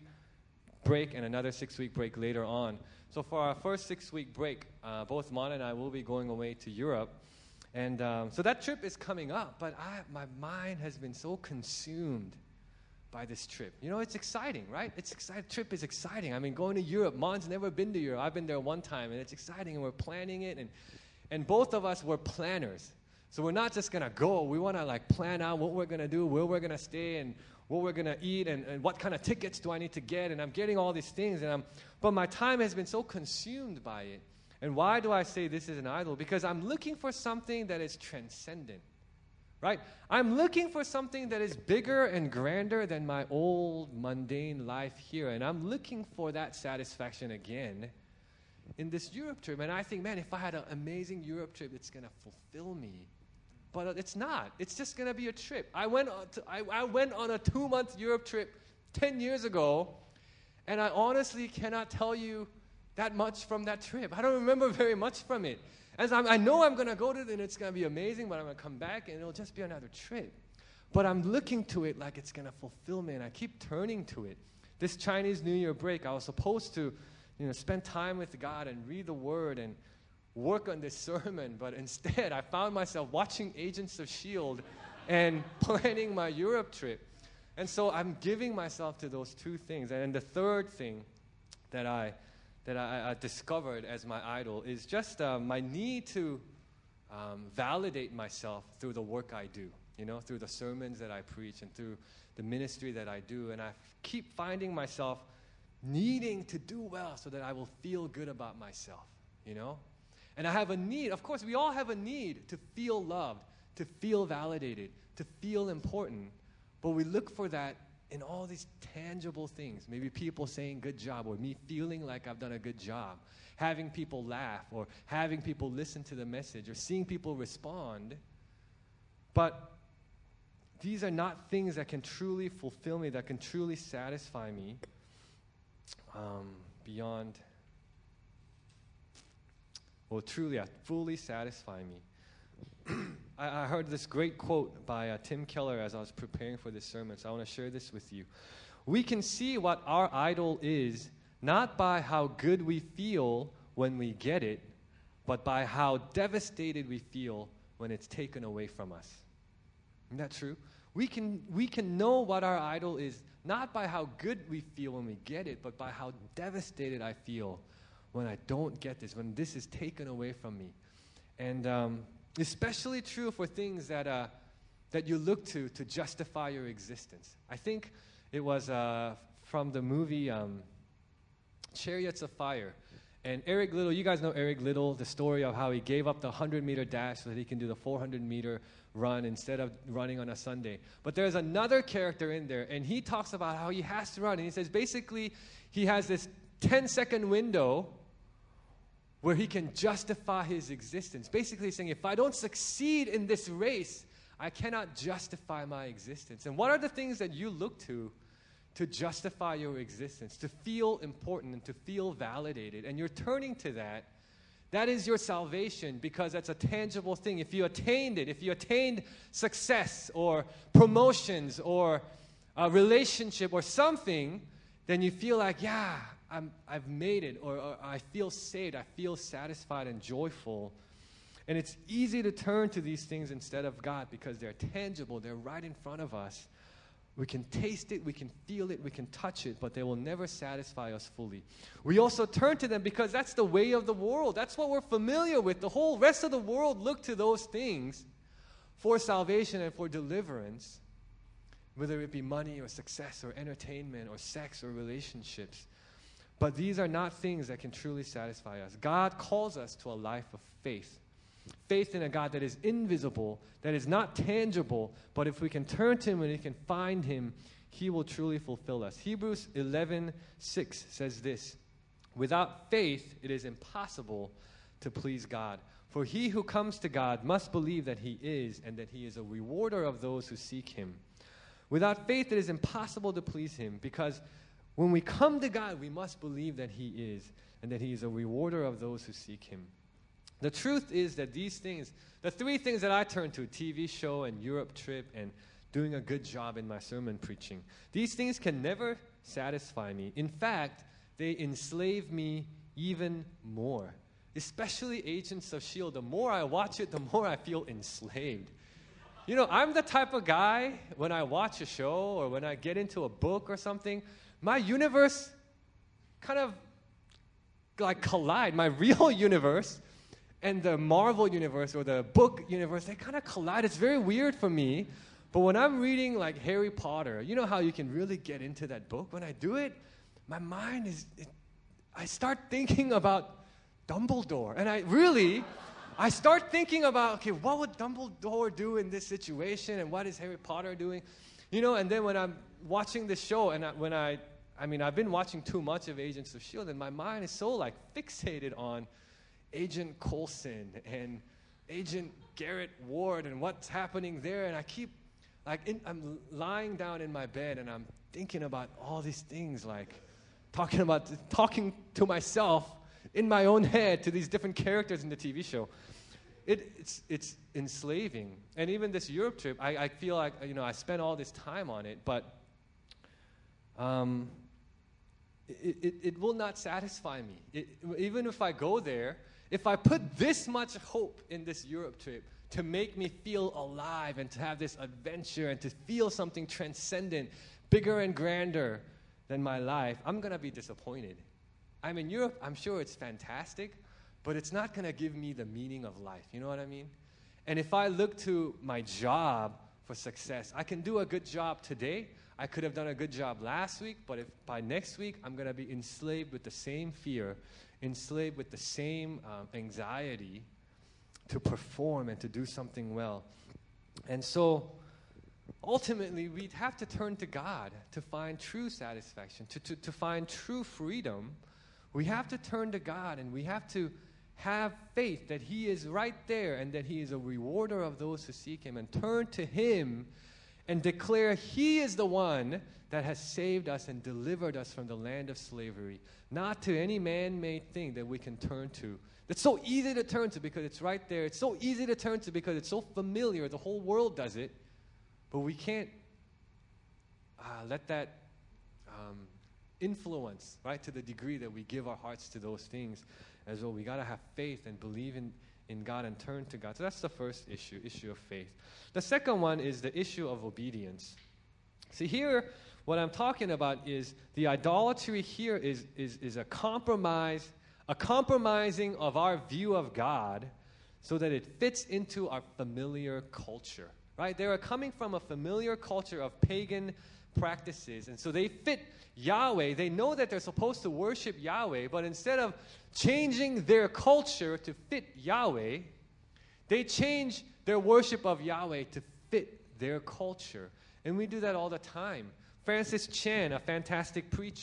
break and another six-week break later on. So for our first six-week break, uh, both Mon and I will be going away to Europe. And um, so that trip is coming up, but I, my mind has been so consumed by this trip. You know, it's exciting, right? It's exciting. Trip is exciting. I mean, going to Europe, Mon's never been to Europe. I've been there one time, and it's exciting, and we're planning it. And, and both of us were planners. So we're not just going to go. We want to, like, plan out what we're going to do, where we're going to stay, and what we're going to eat, and, and what kind of tickets do I need to get. And I'm getting all these things, and I'm, but my time has been so consumed by it. And why do I say this is an idol? Because I'm looking for something that is transcendent, right? I'm looking for something that is bigger and grander than my old mundane life here. And I'm looking for that satisfaction again in this Europe trip. And I think, man, if I had an amazing Europe trip, it's going to fulfill me. But it's not. It's just going to be a trip. I went on to, I, I went on a two-month Europe trip ten years ago, and I honestly cannot tell you that much from that trip. I don't remember very much from it. As I'm, I know I'm going to go to it, and it's going to be amazing, but I'm going to come back, and it'll just be another trip. But I'm looking to it like it's going to fulfill me, and I keep turning to it. This Chinese New Year break, I was supposed to, you know, spend time with God and read the Word and work on this sermon, but instead I found myself watching Agents of S H I E L D and planning my Europe trip. And so I'm giving myself to those two things. And the third thing that I that I, I discovered as my idol is just uh, my need to um, validate myself through the work I do, you know, through the sermons that I preach and through the ministry that I do. And I f- keep finding myself needing to do well so that I will feel good about myself, you know. And I have a need, of course, we all have a need to feel loved, to feel validated, to feel important. But we look for that in all these tangible things. Maybe people saying good job, or me feeling like I've done a good job, having people laugh, or having people listen to the message, or seeing people respond. But these are not things that can truly fulfill me, that can truly satisfy me um, beyond, well, truly, uh, fully satisfy me. I, I heard this great quote by uh, Tim Keller as I was preparing for this sermon, so I want to share this with you. We can see what our idol is not by how good we feel when we get it, but by how devastated we feel when it's taken away from us. Isn't that true? We can, we can know what our idol is not by how good we feel when we get it, but by how devastated I feel when I don't get this, when this is taken away from me. And um, especially true for things that uh, that you look to to justify your existence. I think it was uh, from the movie um, Chariots of Fire. And Eric Liddell, you guys know Eric Liddell, the story of how he gave up the one hundred meter dash so that he can do the four hundred meter run instead of running on a Sunday. But there's another character in there, and he talks about how he has to run. And he says basically he has this ten-second window where he can justify his existence. Basically saying, if I don't succeed in this race, I cannot justify my existence. And what are the things that you look to to justify your existence, to feel important and to feel validated? And you're turning to that. That is your salvation, because that's a tangible thing. If you attained it, if you attained success or promotions or a relationship or something, then you feel like, yeah, I'm, I've made it, or, or I feel saved, I feel satisfied and joyful. And it's easy to turn to these things instead of God because they're tangible, they're right in front of us. We can taste it, we can feel it, we can touch it, but they will never satisfy us fully. We also turn to them because that's the way of the world. That's what we're familiar with. The whole rest of the world look to those things for salvation and for deliverance, whether it be money or success or entertainment or sex or relationships. But these are not things that can truly satisfy us. God calls us to a life of faith. Faith in a God that is invisible, that is not tangible, but if we can turn to Him and we can find Him, He will truly fulfill us. Hebrews eleven six says this, without faith it is impossible to please God. For he who comes to God must believe that He is, and that He is a rewarder of those who seek Him. Without faith it is impossible to please Him, because when we come to God, we must believe that He is, and that He is a rewarder of those who seek Him. The truth is that these things, the three things that I turn to, T V show and Europe trip and doing a good job in my sermon preaching, these things can never satisfy me. In fact, they enslave me even more. Especially Agents of S H I E L D. The more I watch it, the more I feel enslaved. You know, I'm the type of guy, when I watch a show or when I get into a book or something, my universe kind of like collide. My real universe and the Marvel universe or the book universe, they kind of collide. It's very weird for me. But when I'm reading like Harry Potter, you know how you can really get into that book? When I do it, my mind is, it, I start thinking about Dumbledore. And I really, I start thinking about, okay, what would Dumbledore do in this situation? And what is Harry Potter doing? You know, and then when I'm watching the show, and I, when I, I mean, I've been watching too much of Agents of S H I E L D, and my mind is so like fixated on Agent Coulson and Agent Garrett Ward and what's happening there. And I keep, like, in, I'm lying down in my bed and I'm thinking about all these things, like talking about, talking to myself in my own head to these different characters in the T V show. It, it's, it's enslaving. And even this Europe trip, I, I feel like, you know, I spent all this time on it, but um, it, it, it will not satisfy me. It, even if I go there, if I put this much hope in this Europe trip to make me feel alive and to have this adventure and to feel something transcendent, bigger and grander than my life, I'm going to be disappointed. I'm in Europe, I'm sure it's fantastic, but it's not going to give me the meaning of life. You know what I mean? And if I look to my job for success, I can do a good job today. I could have done a good job last week, but if by next week I'm going to be enslaved with the same fear, enslaved with the same um, anxiety to perform and to do something well. And so ultimately we'd have to turn to God to find true satisfaction, to, to, to find true freedom. We have to turn to God, and we have to have faith that He is right there and that He is a rewarder of those who seek Him, and turn to Him and declare He is the one that has saved us and delivered us from the land of slavery, not to any man-made thing that we can turn to. It's so easy to turn to because it's right there. It's so easy to turn to because it's so familiar. The whole world does it. But we can't uh, let that um, influence, right, to the degree that we give our hearts to those things as well. We got to have faith and believe in, in God and turn to God. So that's the first issue, issue of faith. The second one is the issue of obedience. See, here, what I'm talking about is the idolatry here is, is, is a compromise, a compromising of our view of God so that it fits into our familiar culture, right? They are coming from a familiar culture of pagan practices, and so they fit Yahweh. They know that they're supposed to worship Yahweh, but instead of changing their culture to fit Yahweh, they change their worship of Yahweh to fit their culture. And we do that all the time. Francis Chan, a fantastic preacher,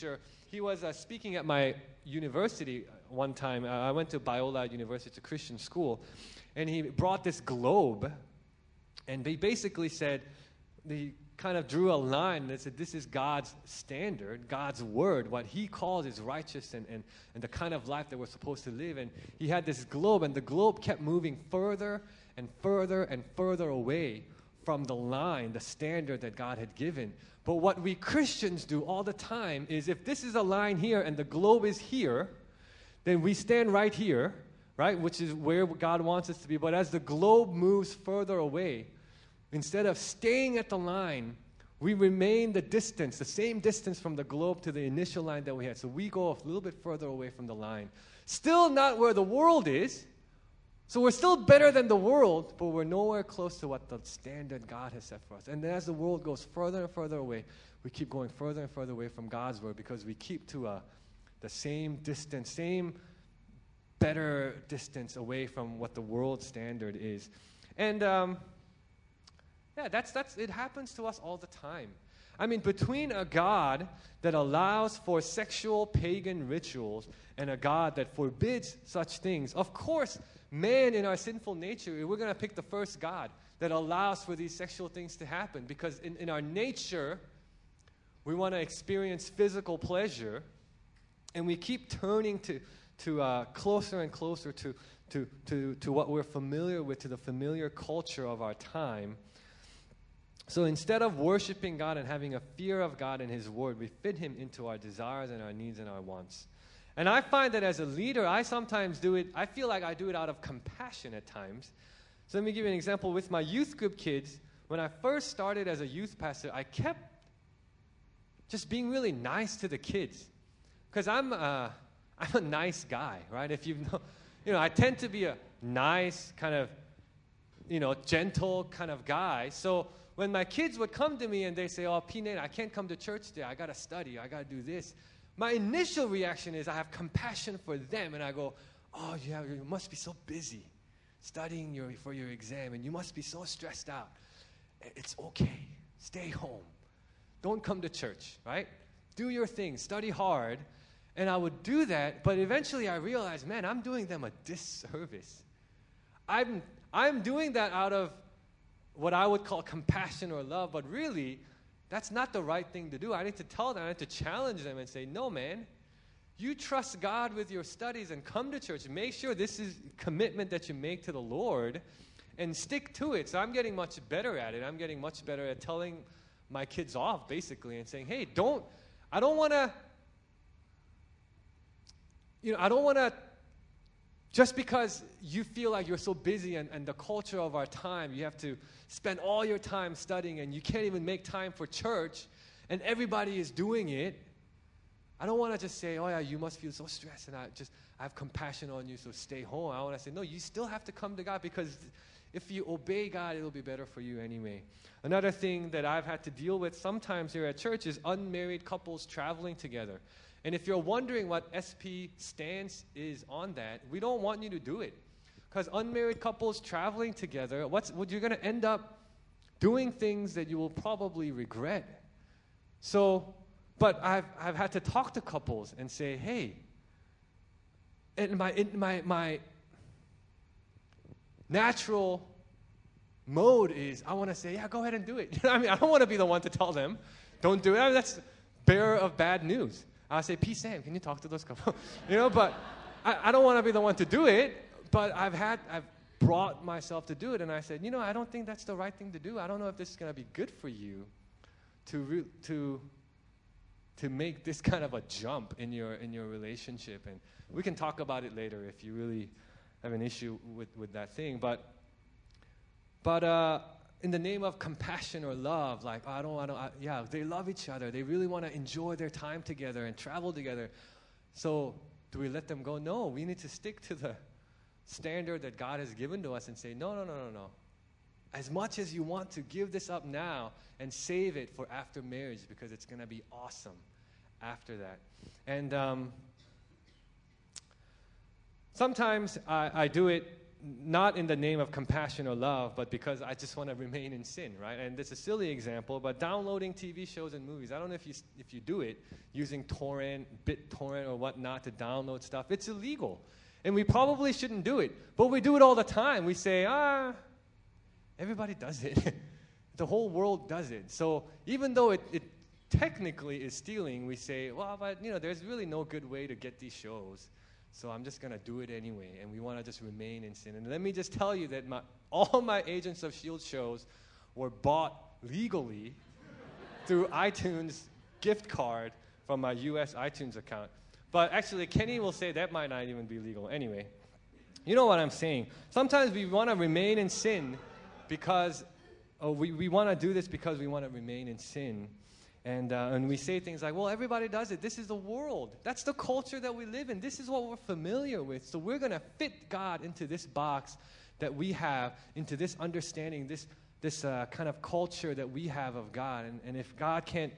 he was uh, speaking at my university one time. Uh, I went to Biola University, it's a Christian school, and he brought this globe, and he basically said, he kind of drew a line and said, this is God's standard, God's word, what he calls is righteous and, and, and the kind of life that we're supposed to live. And he had this globe, and the globe kept moving further and further and further away from the line, the standard that God had given. But what we Christians do all the time is, if this is a line here and the globe is here, then we stand right here, right, which is where God wants us to be. But as the globe moves further away, instead of staying at the line, we remain the distance, the same distance from the globe to the initial line that we had. So we go a little bit further away from the line. Still not where the world is. So we're still better than the world, but we're nowhere close to what the standard God has set for us. And then as the world goes further and further away, we keep going further and further away from God's word, because we keep to uh, the same distance, same better distance away from what the world standard is. And um, yeah, that's, that's, it happens to us all the time. I mean, between a God that allows for sexual pagan rituals and a God that forbids such things, of course, man in our sinful nature, we're going to pick the first God that allows for these sexual things to happen, because in, in our nature, we want to experience physical pleasure, and we keep turning to, to uh, closer and closer to, to, to, to what we're familiar with, to the familiar culture of our time. So instead of worshiping God and having a fear of God and His Word, we fit Him into our desires and our needs and our wants. And I find that as a leader, I sometimes do it, I feel like I do it out of compassion at times. So let me give you an example. With my youth group kids, when I first started as a youth pastor, I kept just being really nice to the kids. Because I'm, uh, I'm a nice guy, right? If you know, you know, I tend to be a nice, kind of, you know, gentle kind of guy. So when my kids would come to me and they say, oh, P-Nate, I can't come to church today. I got to study. I got to do this. My initial reaction is I have compassion for them. And I go, oh, yeah, you must be so busy studying your, for your exam. And you must be so stressed out. It's okay. Stay home. Don't come to church, right? Do your thing. Study hard. And I would do that. But eventually I realized, man, I'm doing them a disservice. I'm, I'm doing that out of what I would call compassion or love, but really, that's not the right thing to do. I need to tell them, I need to challenge them and say, no, man, you trust God with your studies and come to church. Make sure this is a commitment that you make to the Lord and stick to it. So I'm getting much better at it. I'm getting much better at telling my kids off, basically, and saying, hey, don't, I don't want to, you know, I don't want to, just because you feel like you're so busy and, and the culture of our time, you have to spend all your time studying and you can't even make time for church and everybody is doing it. I don't want to just say, oh yeah, you must feel so stressed and I just I have compassion on you, so stay home. I want to say, no, you still have to come to God, because if you obey God, it'll be better for you anyway. Another thing that I've had to deal with sometimes here at church is unmarried couples traveling together. And if you're wondering what S P stance is on that, we don't want you to do it. Because unmarried couples traveling together, what's, what you're going to end up doing things that you will probably regret. So, but I've, I've had to talk to couples and say, hey, in my, in my, my natural mode is I want to say, yeah, go ahead and do it. I mean, I don't want to be the one to tell them, don't do it. I mean, that's bearer of bad news. I'll say, P. Sam, can you talk to those couples? You know, but I, I don't want to be the one to do it. But I've had, I've brought myself to do it, and I said, you know, I don't think that's the right thing to do. I don't know if this is going to be good for you to re- to to make this kind of a jump in your in your relationship. And we can talk about it later if you really have an issue with, with that thing. But but uh, in the name of compassion or love, like oh, I don't, I don't, I, yeah, they love each other. They really want to enjoy their time together and travel together. So do we let them go? No, we need to stick to the standard that God has given to us and say, no, no, no, no, no. As much as you want to, give this up now and save it for after marriage, because it's going to be awesome after that. And um, sometimes I, I do it not in the name of compassion or love, but because I just want to remain in sin, right? And this is a silly example, but downloading T V shows and movies, I don't know if you, if you do it using torrent, BitTorrent or whatnot to download stuff. It's illegal. And we probably shouldn't do it, but we do it all the time. We say, ah, everybody does it. The whole world does it. So even though it, it technically is stealing, we say, well, but you know, there's really no good way to get these shows. So I'm just going to do it anyway, and we want to just remain in sin. And let me just tell you that my, all my Agents of S H I E L D shows were bought legally through iTunes gift card from my U S iTunes account. But actually, Kenny will say that might not even be legal. Anyway, you know what I'm saying. Sometimes we want to remain in sin because oh, we, we want to do this because we want to remain in sin. And, uh, and we say things like, well, everybody does it. This is the world. That's the culture that we live in. This is what we're familiar with. So we're going to fit God into this box that we have, into this understanding, this, this uh, kind of culture that we have of God. And, and if God can't,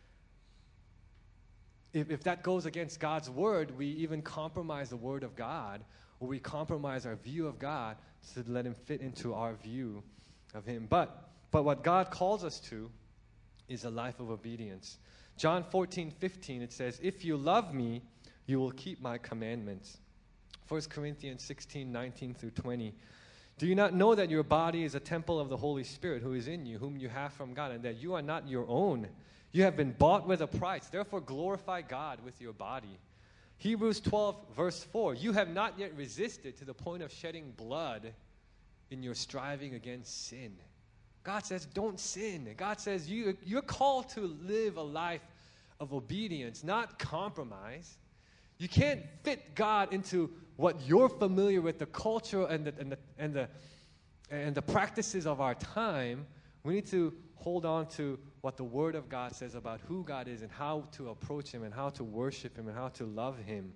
if, if that goes against God's word, we even compromise the word of God, or we compromise our view of God to let him fit into our view of him. But, but what God calls us to is a life of obedience. John fourteen fifteen, it says, if you love me, you will keep my commandments. First Corinthians sixteen nineteen through twenty. Do you not know that your body is a temple of the Holy Spirit who is in you, whom you have from God, and that you are not your own? You have been bought with a price. Therefore glorify God with your body. Hebrews twelve verse four. You have not yet resisted to the point of shedding blood in your striving against sin. God says, don't sin. God says, you, you're called to live a life of obedience, not compromise. You can't fit God into what you're familiar with, the culture and the, and the, and the, and the practices of our time. We need to hold on to what the Word of God says about who God is and how to approach Him and how to worship Him and how to love Him.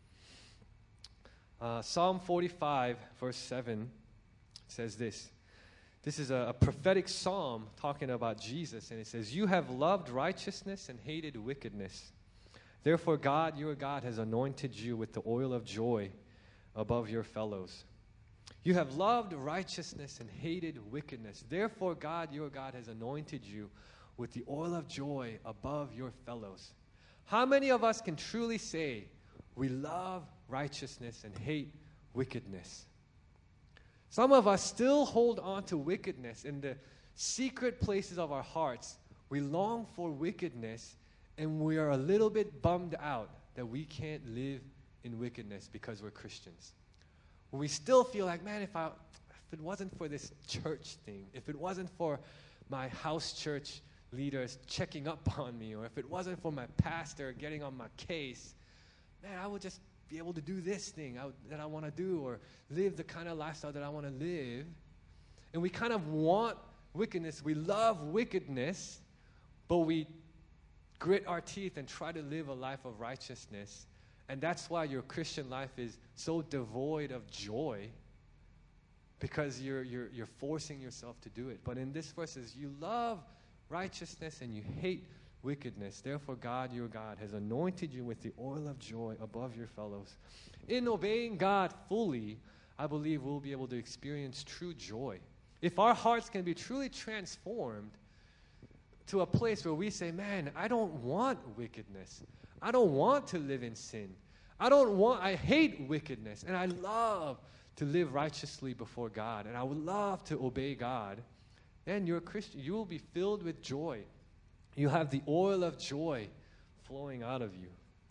Uh, Psalm forty-five, verse seven says this. This is a, a prophetic psalm talking about Jesus, and it says, you have loved righteousness and hated wickedness. Therefore God, your God, has anointed you with the oil of joy above your fellows. You have loved righteousness and hated wickedness. Therefore God, your God, has anointed you with the oil of joy above your fellows. How many of us can truly say we love righteousness and hate wickedness? Some of us still hold on to wickedness in the secret places of our hearts. We long for wickedness, and we are a little bit bummed out that we can't live in wickedness because we're Christians. We still feel like, man, if, I, if it wasn't for this church thing, if it wasn't for my house church leaders checking up on me, or if it wasn't for my pastor getting on my case, man, I would just be able to do this thing I, that I want to do, or live the kind of lifestyle that I want to live. And we kind of want wickedness. We love wickedness, but we grit our teeth and try to live a life of righteousness. And that's why your Christian life is so devoid of joy, because you're, you're, you're forcing yourself to do it. But in this verse, it says, you love righteousness and you hate wickedness. Therefore God, your God, has anointed you with the oil of joy above your fellows. In obeying God fully, I believe we'll be able to experience true joy. If our hearts can be truly transformed to a place where we say, man, I don't want wickedness. I don't want to live in sin. I don't want, I hate wickedness, and I love to live righteously before God, and I would love to obey God. Then you're a Christian. You will be filled with joy. You have the oil of joy flowing out of you.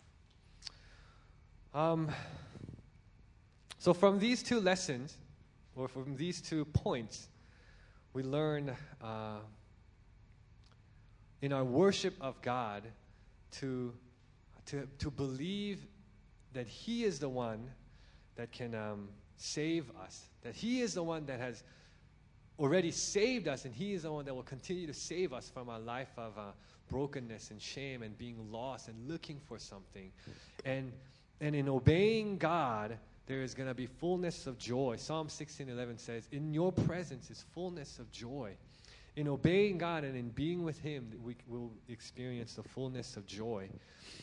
Um, so from these two lessons, or from these two points, we learn uh, in our worship of God to, to, to believe that He is the one that can um, save us, that He is the one that has already saved us, and He is the one that will continue to save us from a life of uh, brokenness and shame and being lost and looking for something. And, and in obeying God, there is going to be fullness of joy. Psalm sixteen eleven says, in your presence is fullness of joy. In obeying God and in being with Him, we will experience the fullness of joy.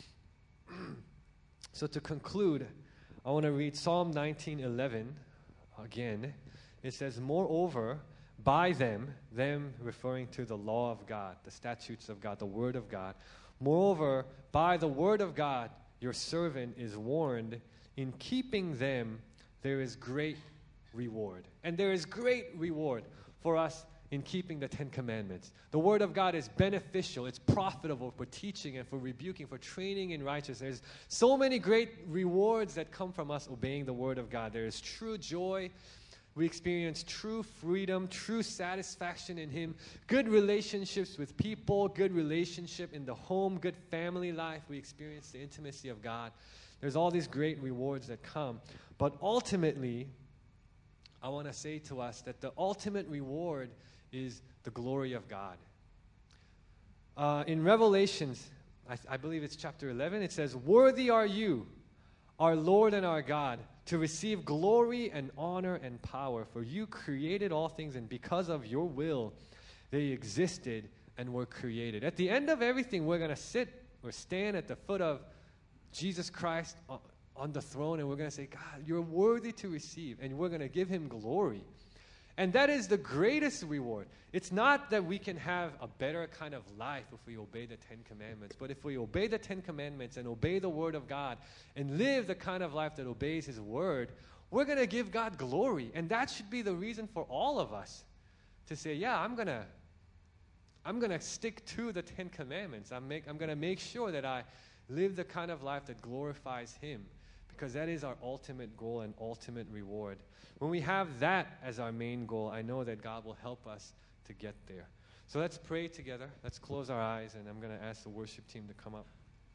So to conclude, I want to read Psalm nineteen eleven. again, it says, moreover, by them, them referring to the law of God, the statutes of God, the word of God. Moreover, by the word of God, your servant is warned, in keeping them, there is great reward. And there is great reward for us in keeping the Ten Commandments. The Word of God is beneficial. It's profitable for teaching and for rebuking, for training in righteousness. There's so many great rewards that come from us obeying the Word of God. There is true joy. We experience true freedom, true satisfaction in Him, good relationships with people, good relationship in the home, good family life. We experience the intimacy of God. There's all these great rewards that come. But ultimately, I want to say to us that the ultimate reward is the glory of God. Uh, in Revelations, I, I believe it's chapter eleven, it says, "Worthy are you, our Lord and our God, to receive glory and honor and power, for you created all things, and because of your will they existed and were created." At the end of everything, we're going to sit or stand at the foot of Jesus Christ on, on the throne, and we're going to say, "God, you're worthy to receive," and we're going to give Him glory. And that is the greatest reward. It's not that we can have a better kind of life if we obey the Ten Commandments, but if we obey the Ten Commandments and obey the Word of God and live the kind of life that obeys His Word, we're going to give God glory. And that should be the reason for all of us to say, yeah, I'm going to I'm going to stick to the Ten Commandments. I'm, make, I'm going to make sure that I live the kind of life that glorifies Him, because that is our ultimate goal and ultimate reward. When we have that as our main goal, I know that God will help us to get there. So let's pray together. Let's close our eyes, and I'm going to ask the worship team to come up.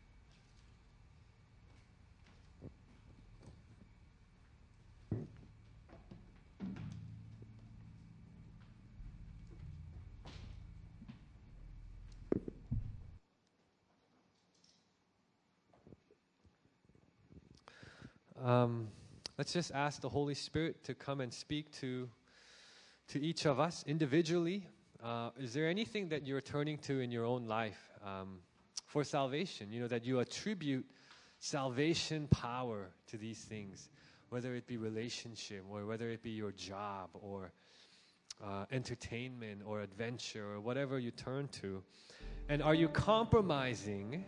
Um, let's just ask the Holy Spirit to come and speak to, to each of us individually. Uh, is there anything that you're turning to in your own life um, for salvation? You know, that you attribute salvation power to these things, whether it be relationship or whether it be your job or uh, entertainment or adventure or whatever you turn to. And are you compromising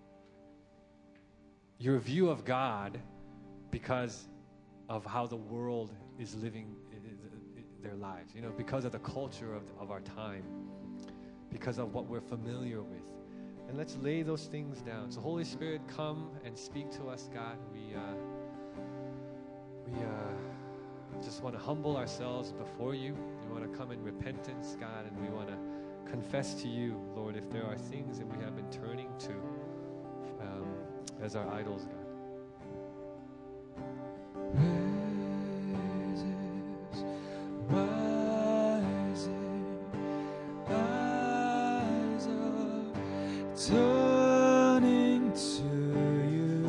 your view of God because of how the world is living their lives, you know, because of the culture of, of our time, because of what we're familiar with? And let's lay those things down. So Holy Spirit, come and speak to us, God. We uh, we uh, just want to humble ourselves before you. We want to come in repentance, God, and we want to confess to you, Lord, if there are things that we have been turning to um, as our idols, God. Turning to you,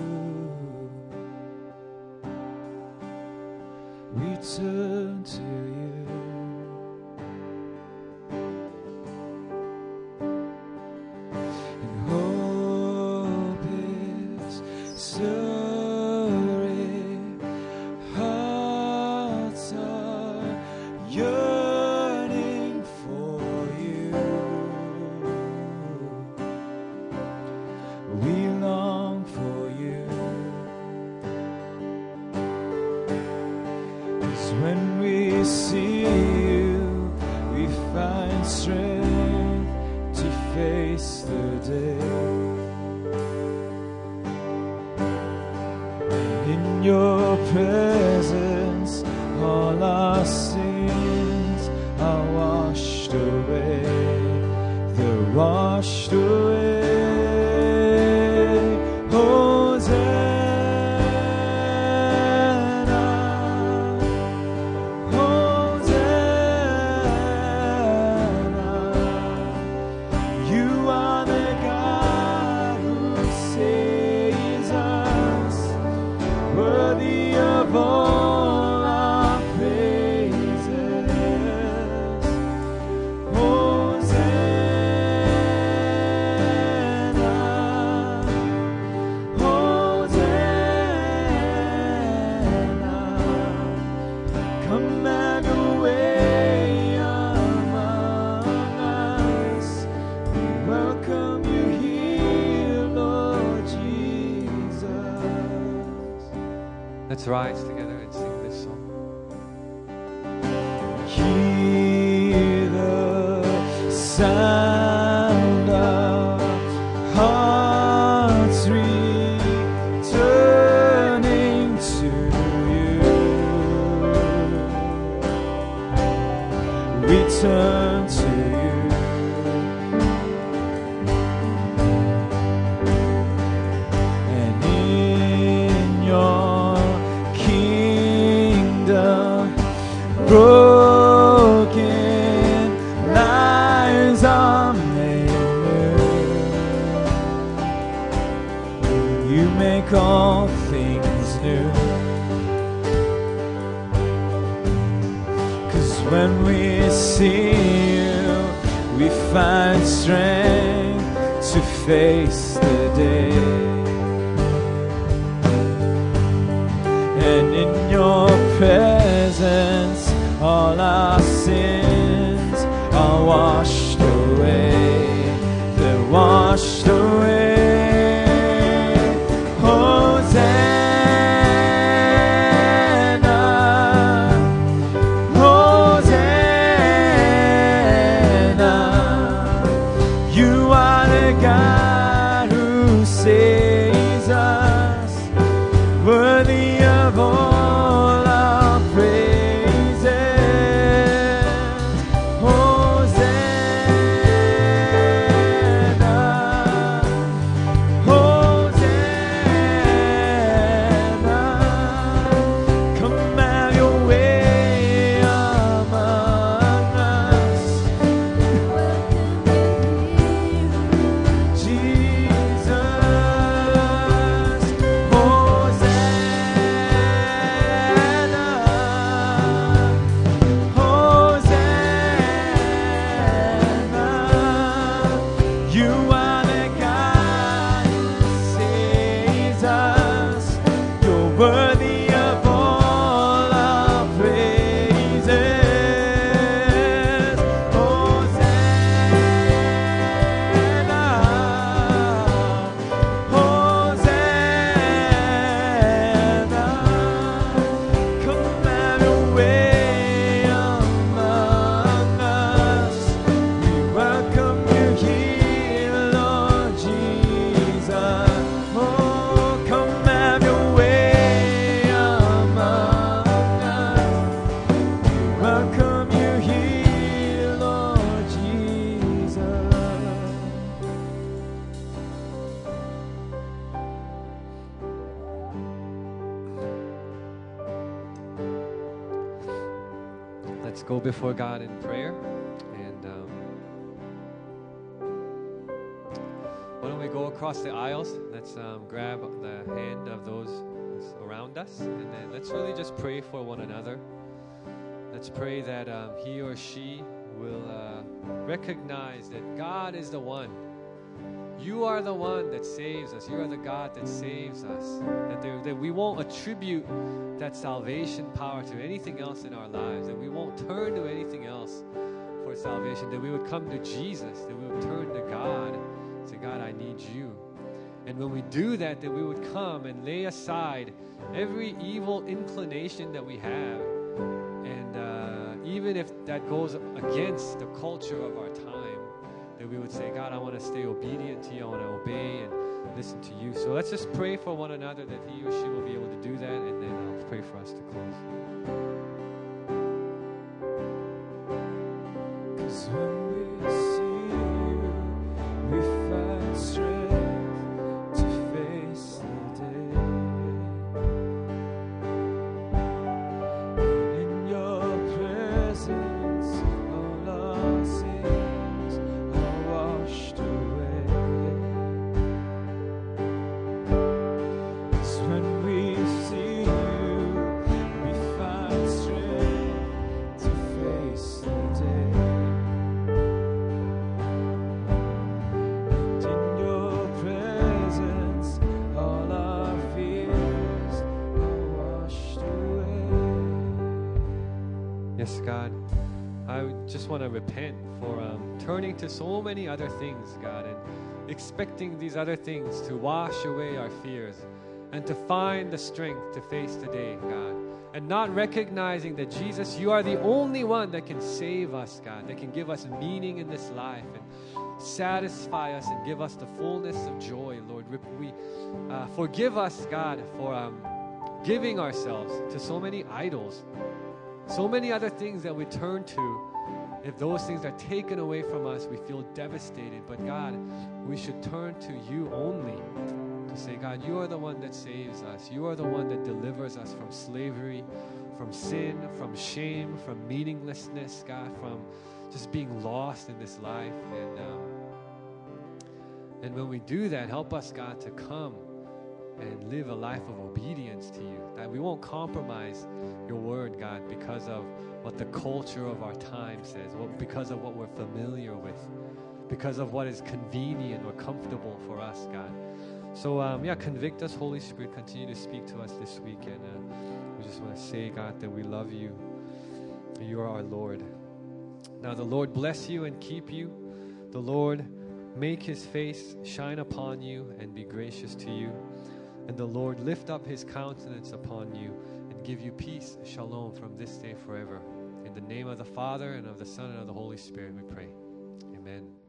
we turn to you. And hope is stirring, hearts are yearning for you. We long for you. 'Cause when we see you, we find strength to face the day. And in your presence, all our sins are washed away. They're washed away. Come Let's rise together and sing this song. Hear the sound of hearts returning to you. Return to you. And in your kingdom, broken lives are made new. You make all things new. 'Cause when we see you, we find strength to face the day. And in your presence, all our sins are washed away. They're washed away. Hosanna, Hosanna. You are the God who saves us, worthy of all our praises. Hosanna, Hosanna. Come have your way among us, Jesus. Hosanna, Hosanna. You are the God who saves us. You're worthy of all our praises. Hosanna, Hosanna. Come have your way among us. We welcome you here, Lord Jesus. Oh, come have your way among us. We welcome you here, Lord Jesus. Let's go before God in prayer. And um, why don't we go across the aisles? Let's um, grab the hand of those around us. And then let's really just pray for one another. Let's pray that um, he or she will uh, recognize that God is the one. You are the one that saves us. You are the God that saves us. That, there, that we won't attribute that salvation power to anything else in our lives. That we won't turn to anything else for salvation. That we would come to Jesus. That we would turn to God. Say, God, I need you. And when we do that, that we would come and lay aside every evil inclination that we have. And uh, even if that goes against the culture of our time, that we would say, God, I want to stay obedient to you. I want to obey and listen to you. So let's just pray for one another that he or she will be able to do that. And then I'll pray for us to close. 'Cause when we see you, we find strength to face the day. And in your presence, all our sins are washed away. 'Cause when we see you, we find strength to face the day. And in your presence, all our fears are washed away. Yes, God. I would just want to repent for um, turning to so many other things, God, and expecting these other things to wash away our fears. and to find the strength to face today, God. And not recognizing that, Jesus, you are the only one that can save us, God, that can give us meaning in this life and satisfy us and give us the fullness of joy, Lord. We, we uh, forgive us, God, for um, giving ourselves to so many idols, so many other things that we turn to. If those things are taken away from us, we feel devastated. But God, we should turn to you only to say, God, you are the one that saves us. You are the one that delivers us from slavery, from sin, from shame, from meaninglessness, God, from just being lost in this life. And, um, and when we do that, help us, God, to come and live a life of obedience to you. That we won't compromise your word, God, because of what the culture of our time says, what, because of what we're familiar with, because of what is convenient or comfortable for us, God. So, um, yeah, convict us, Holy Spirit. Continue to speak to us this week. And uh, we just want to say, God, that we love you. You are our Lord. Now, the Lord bless you and keep you. The Lord make his face shine upon you and be gracious to you. And the Lord lift up his countenance upon you and give you peace, shalom, from this day forever. In the name of the Father, and of the Son, and of the Holy Spirit, we pray. Amen.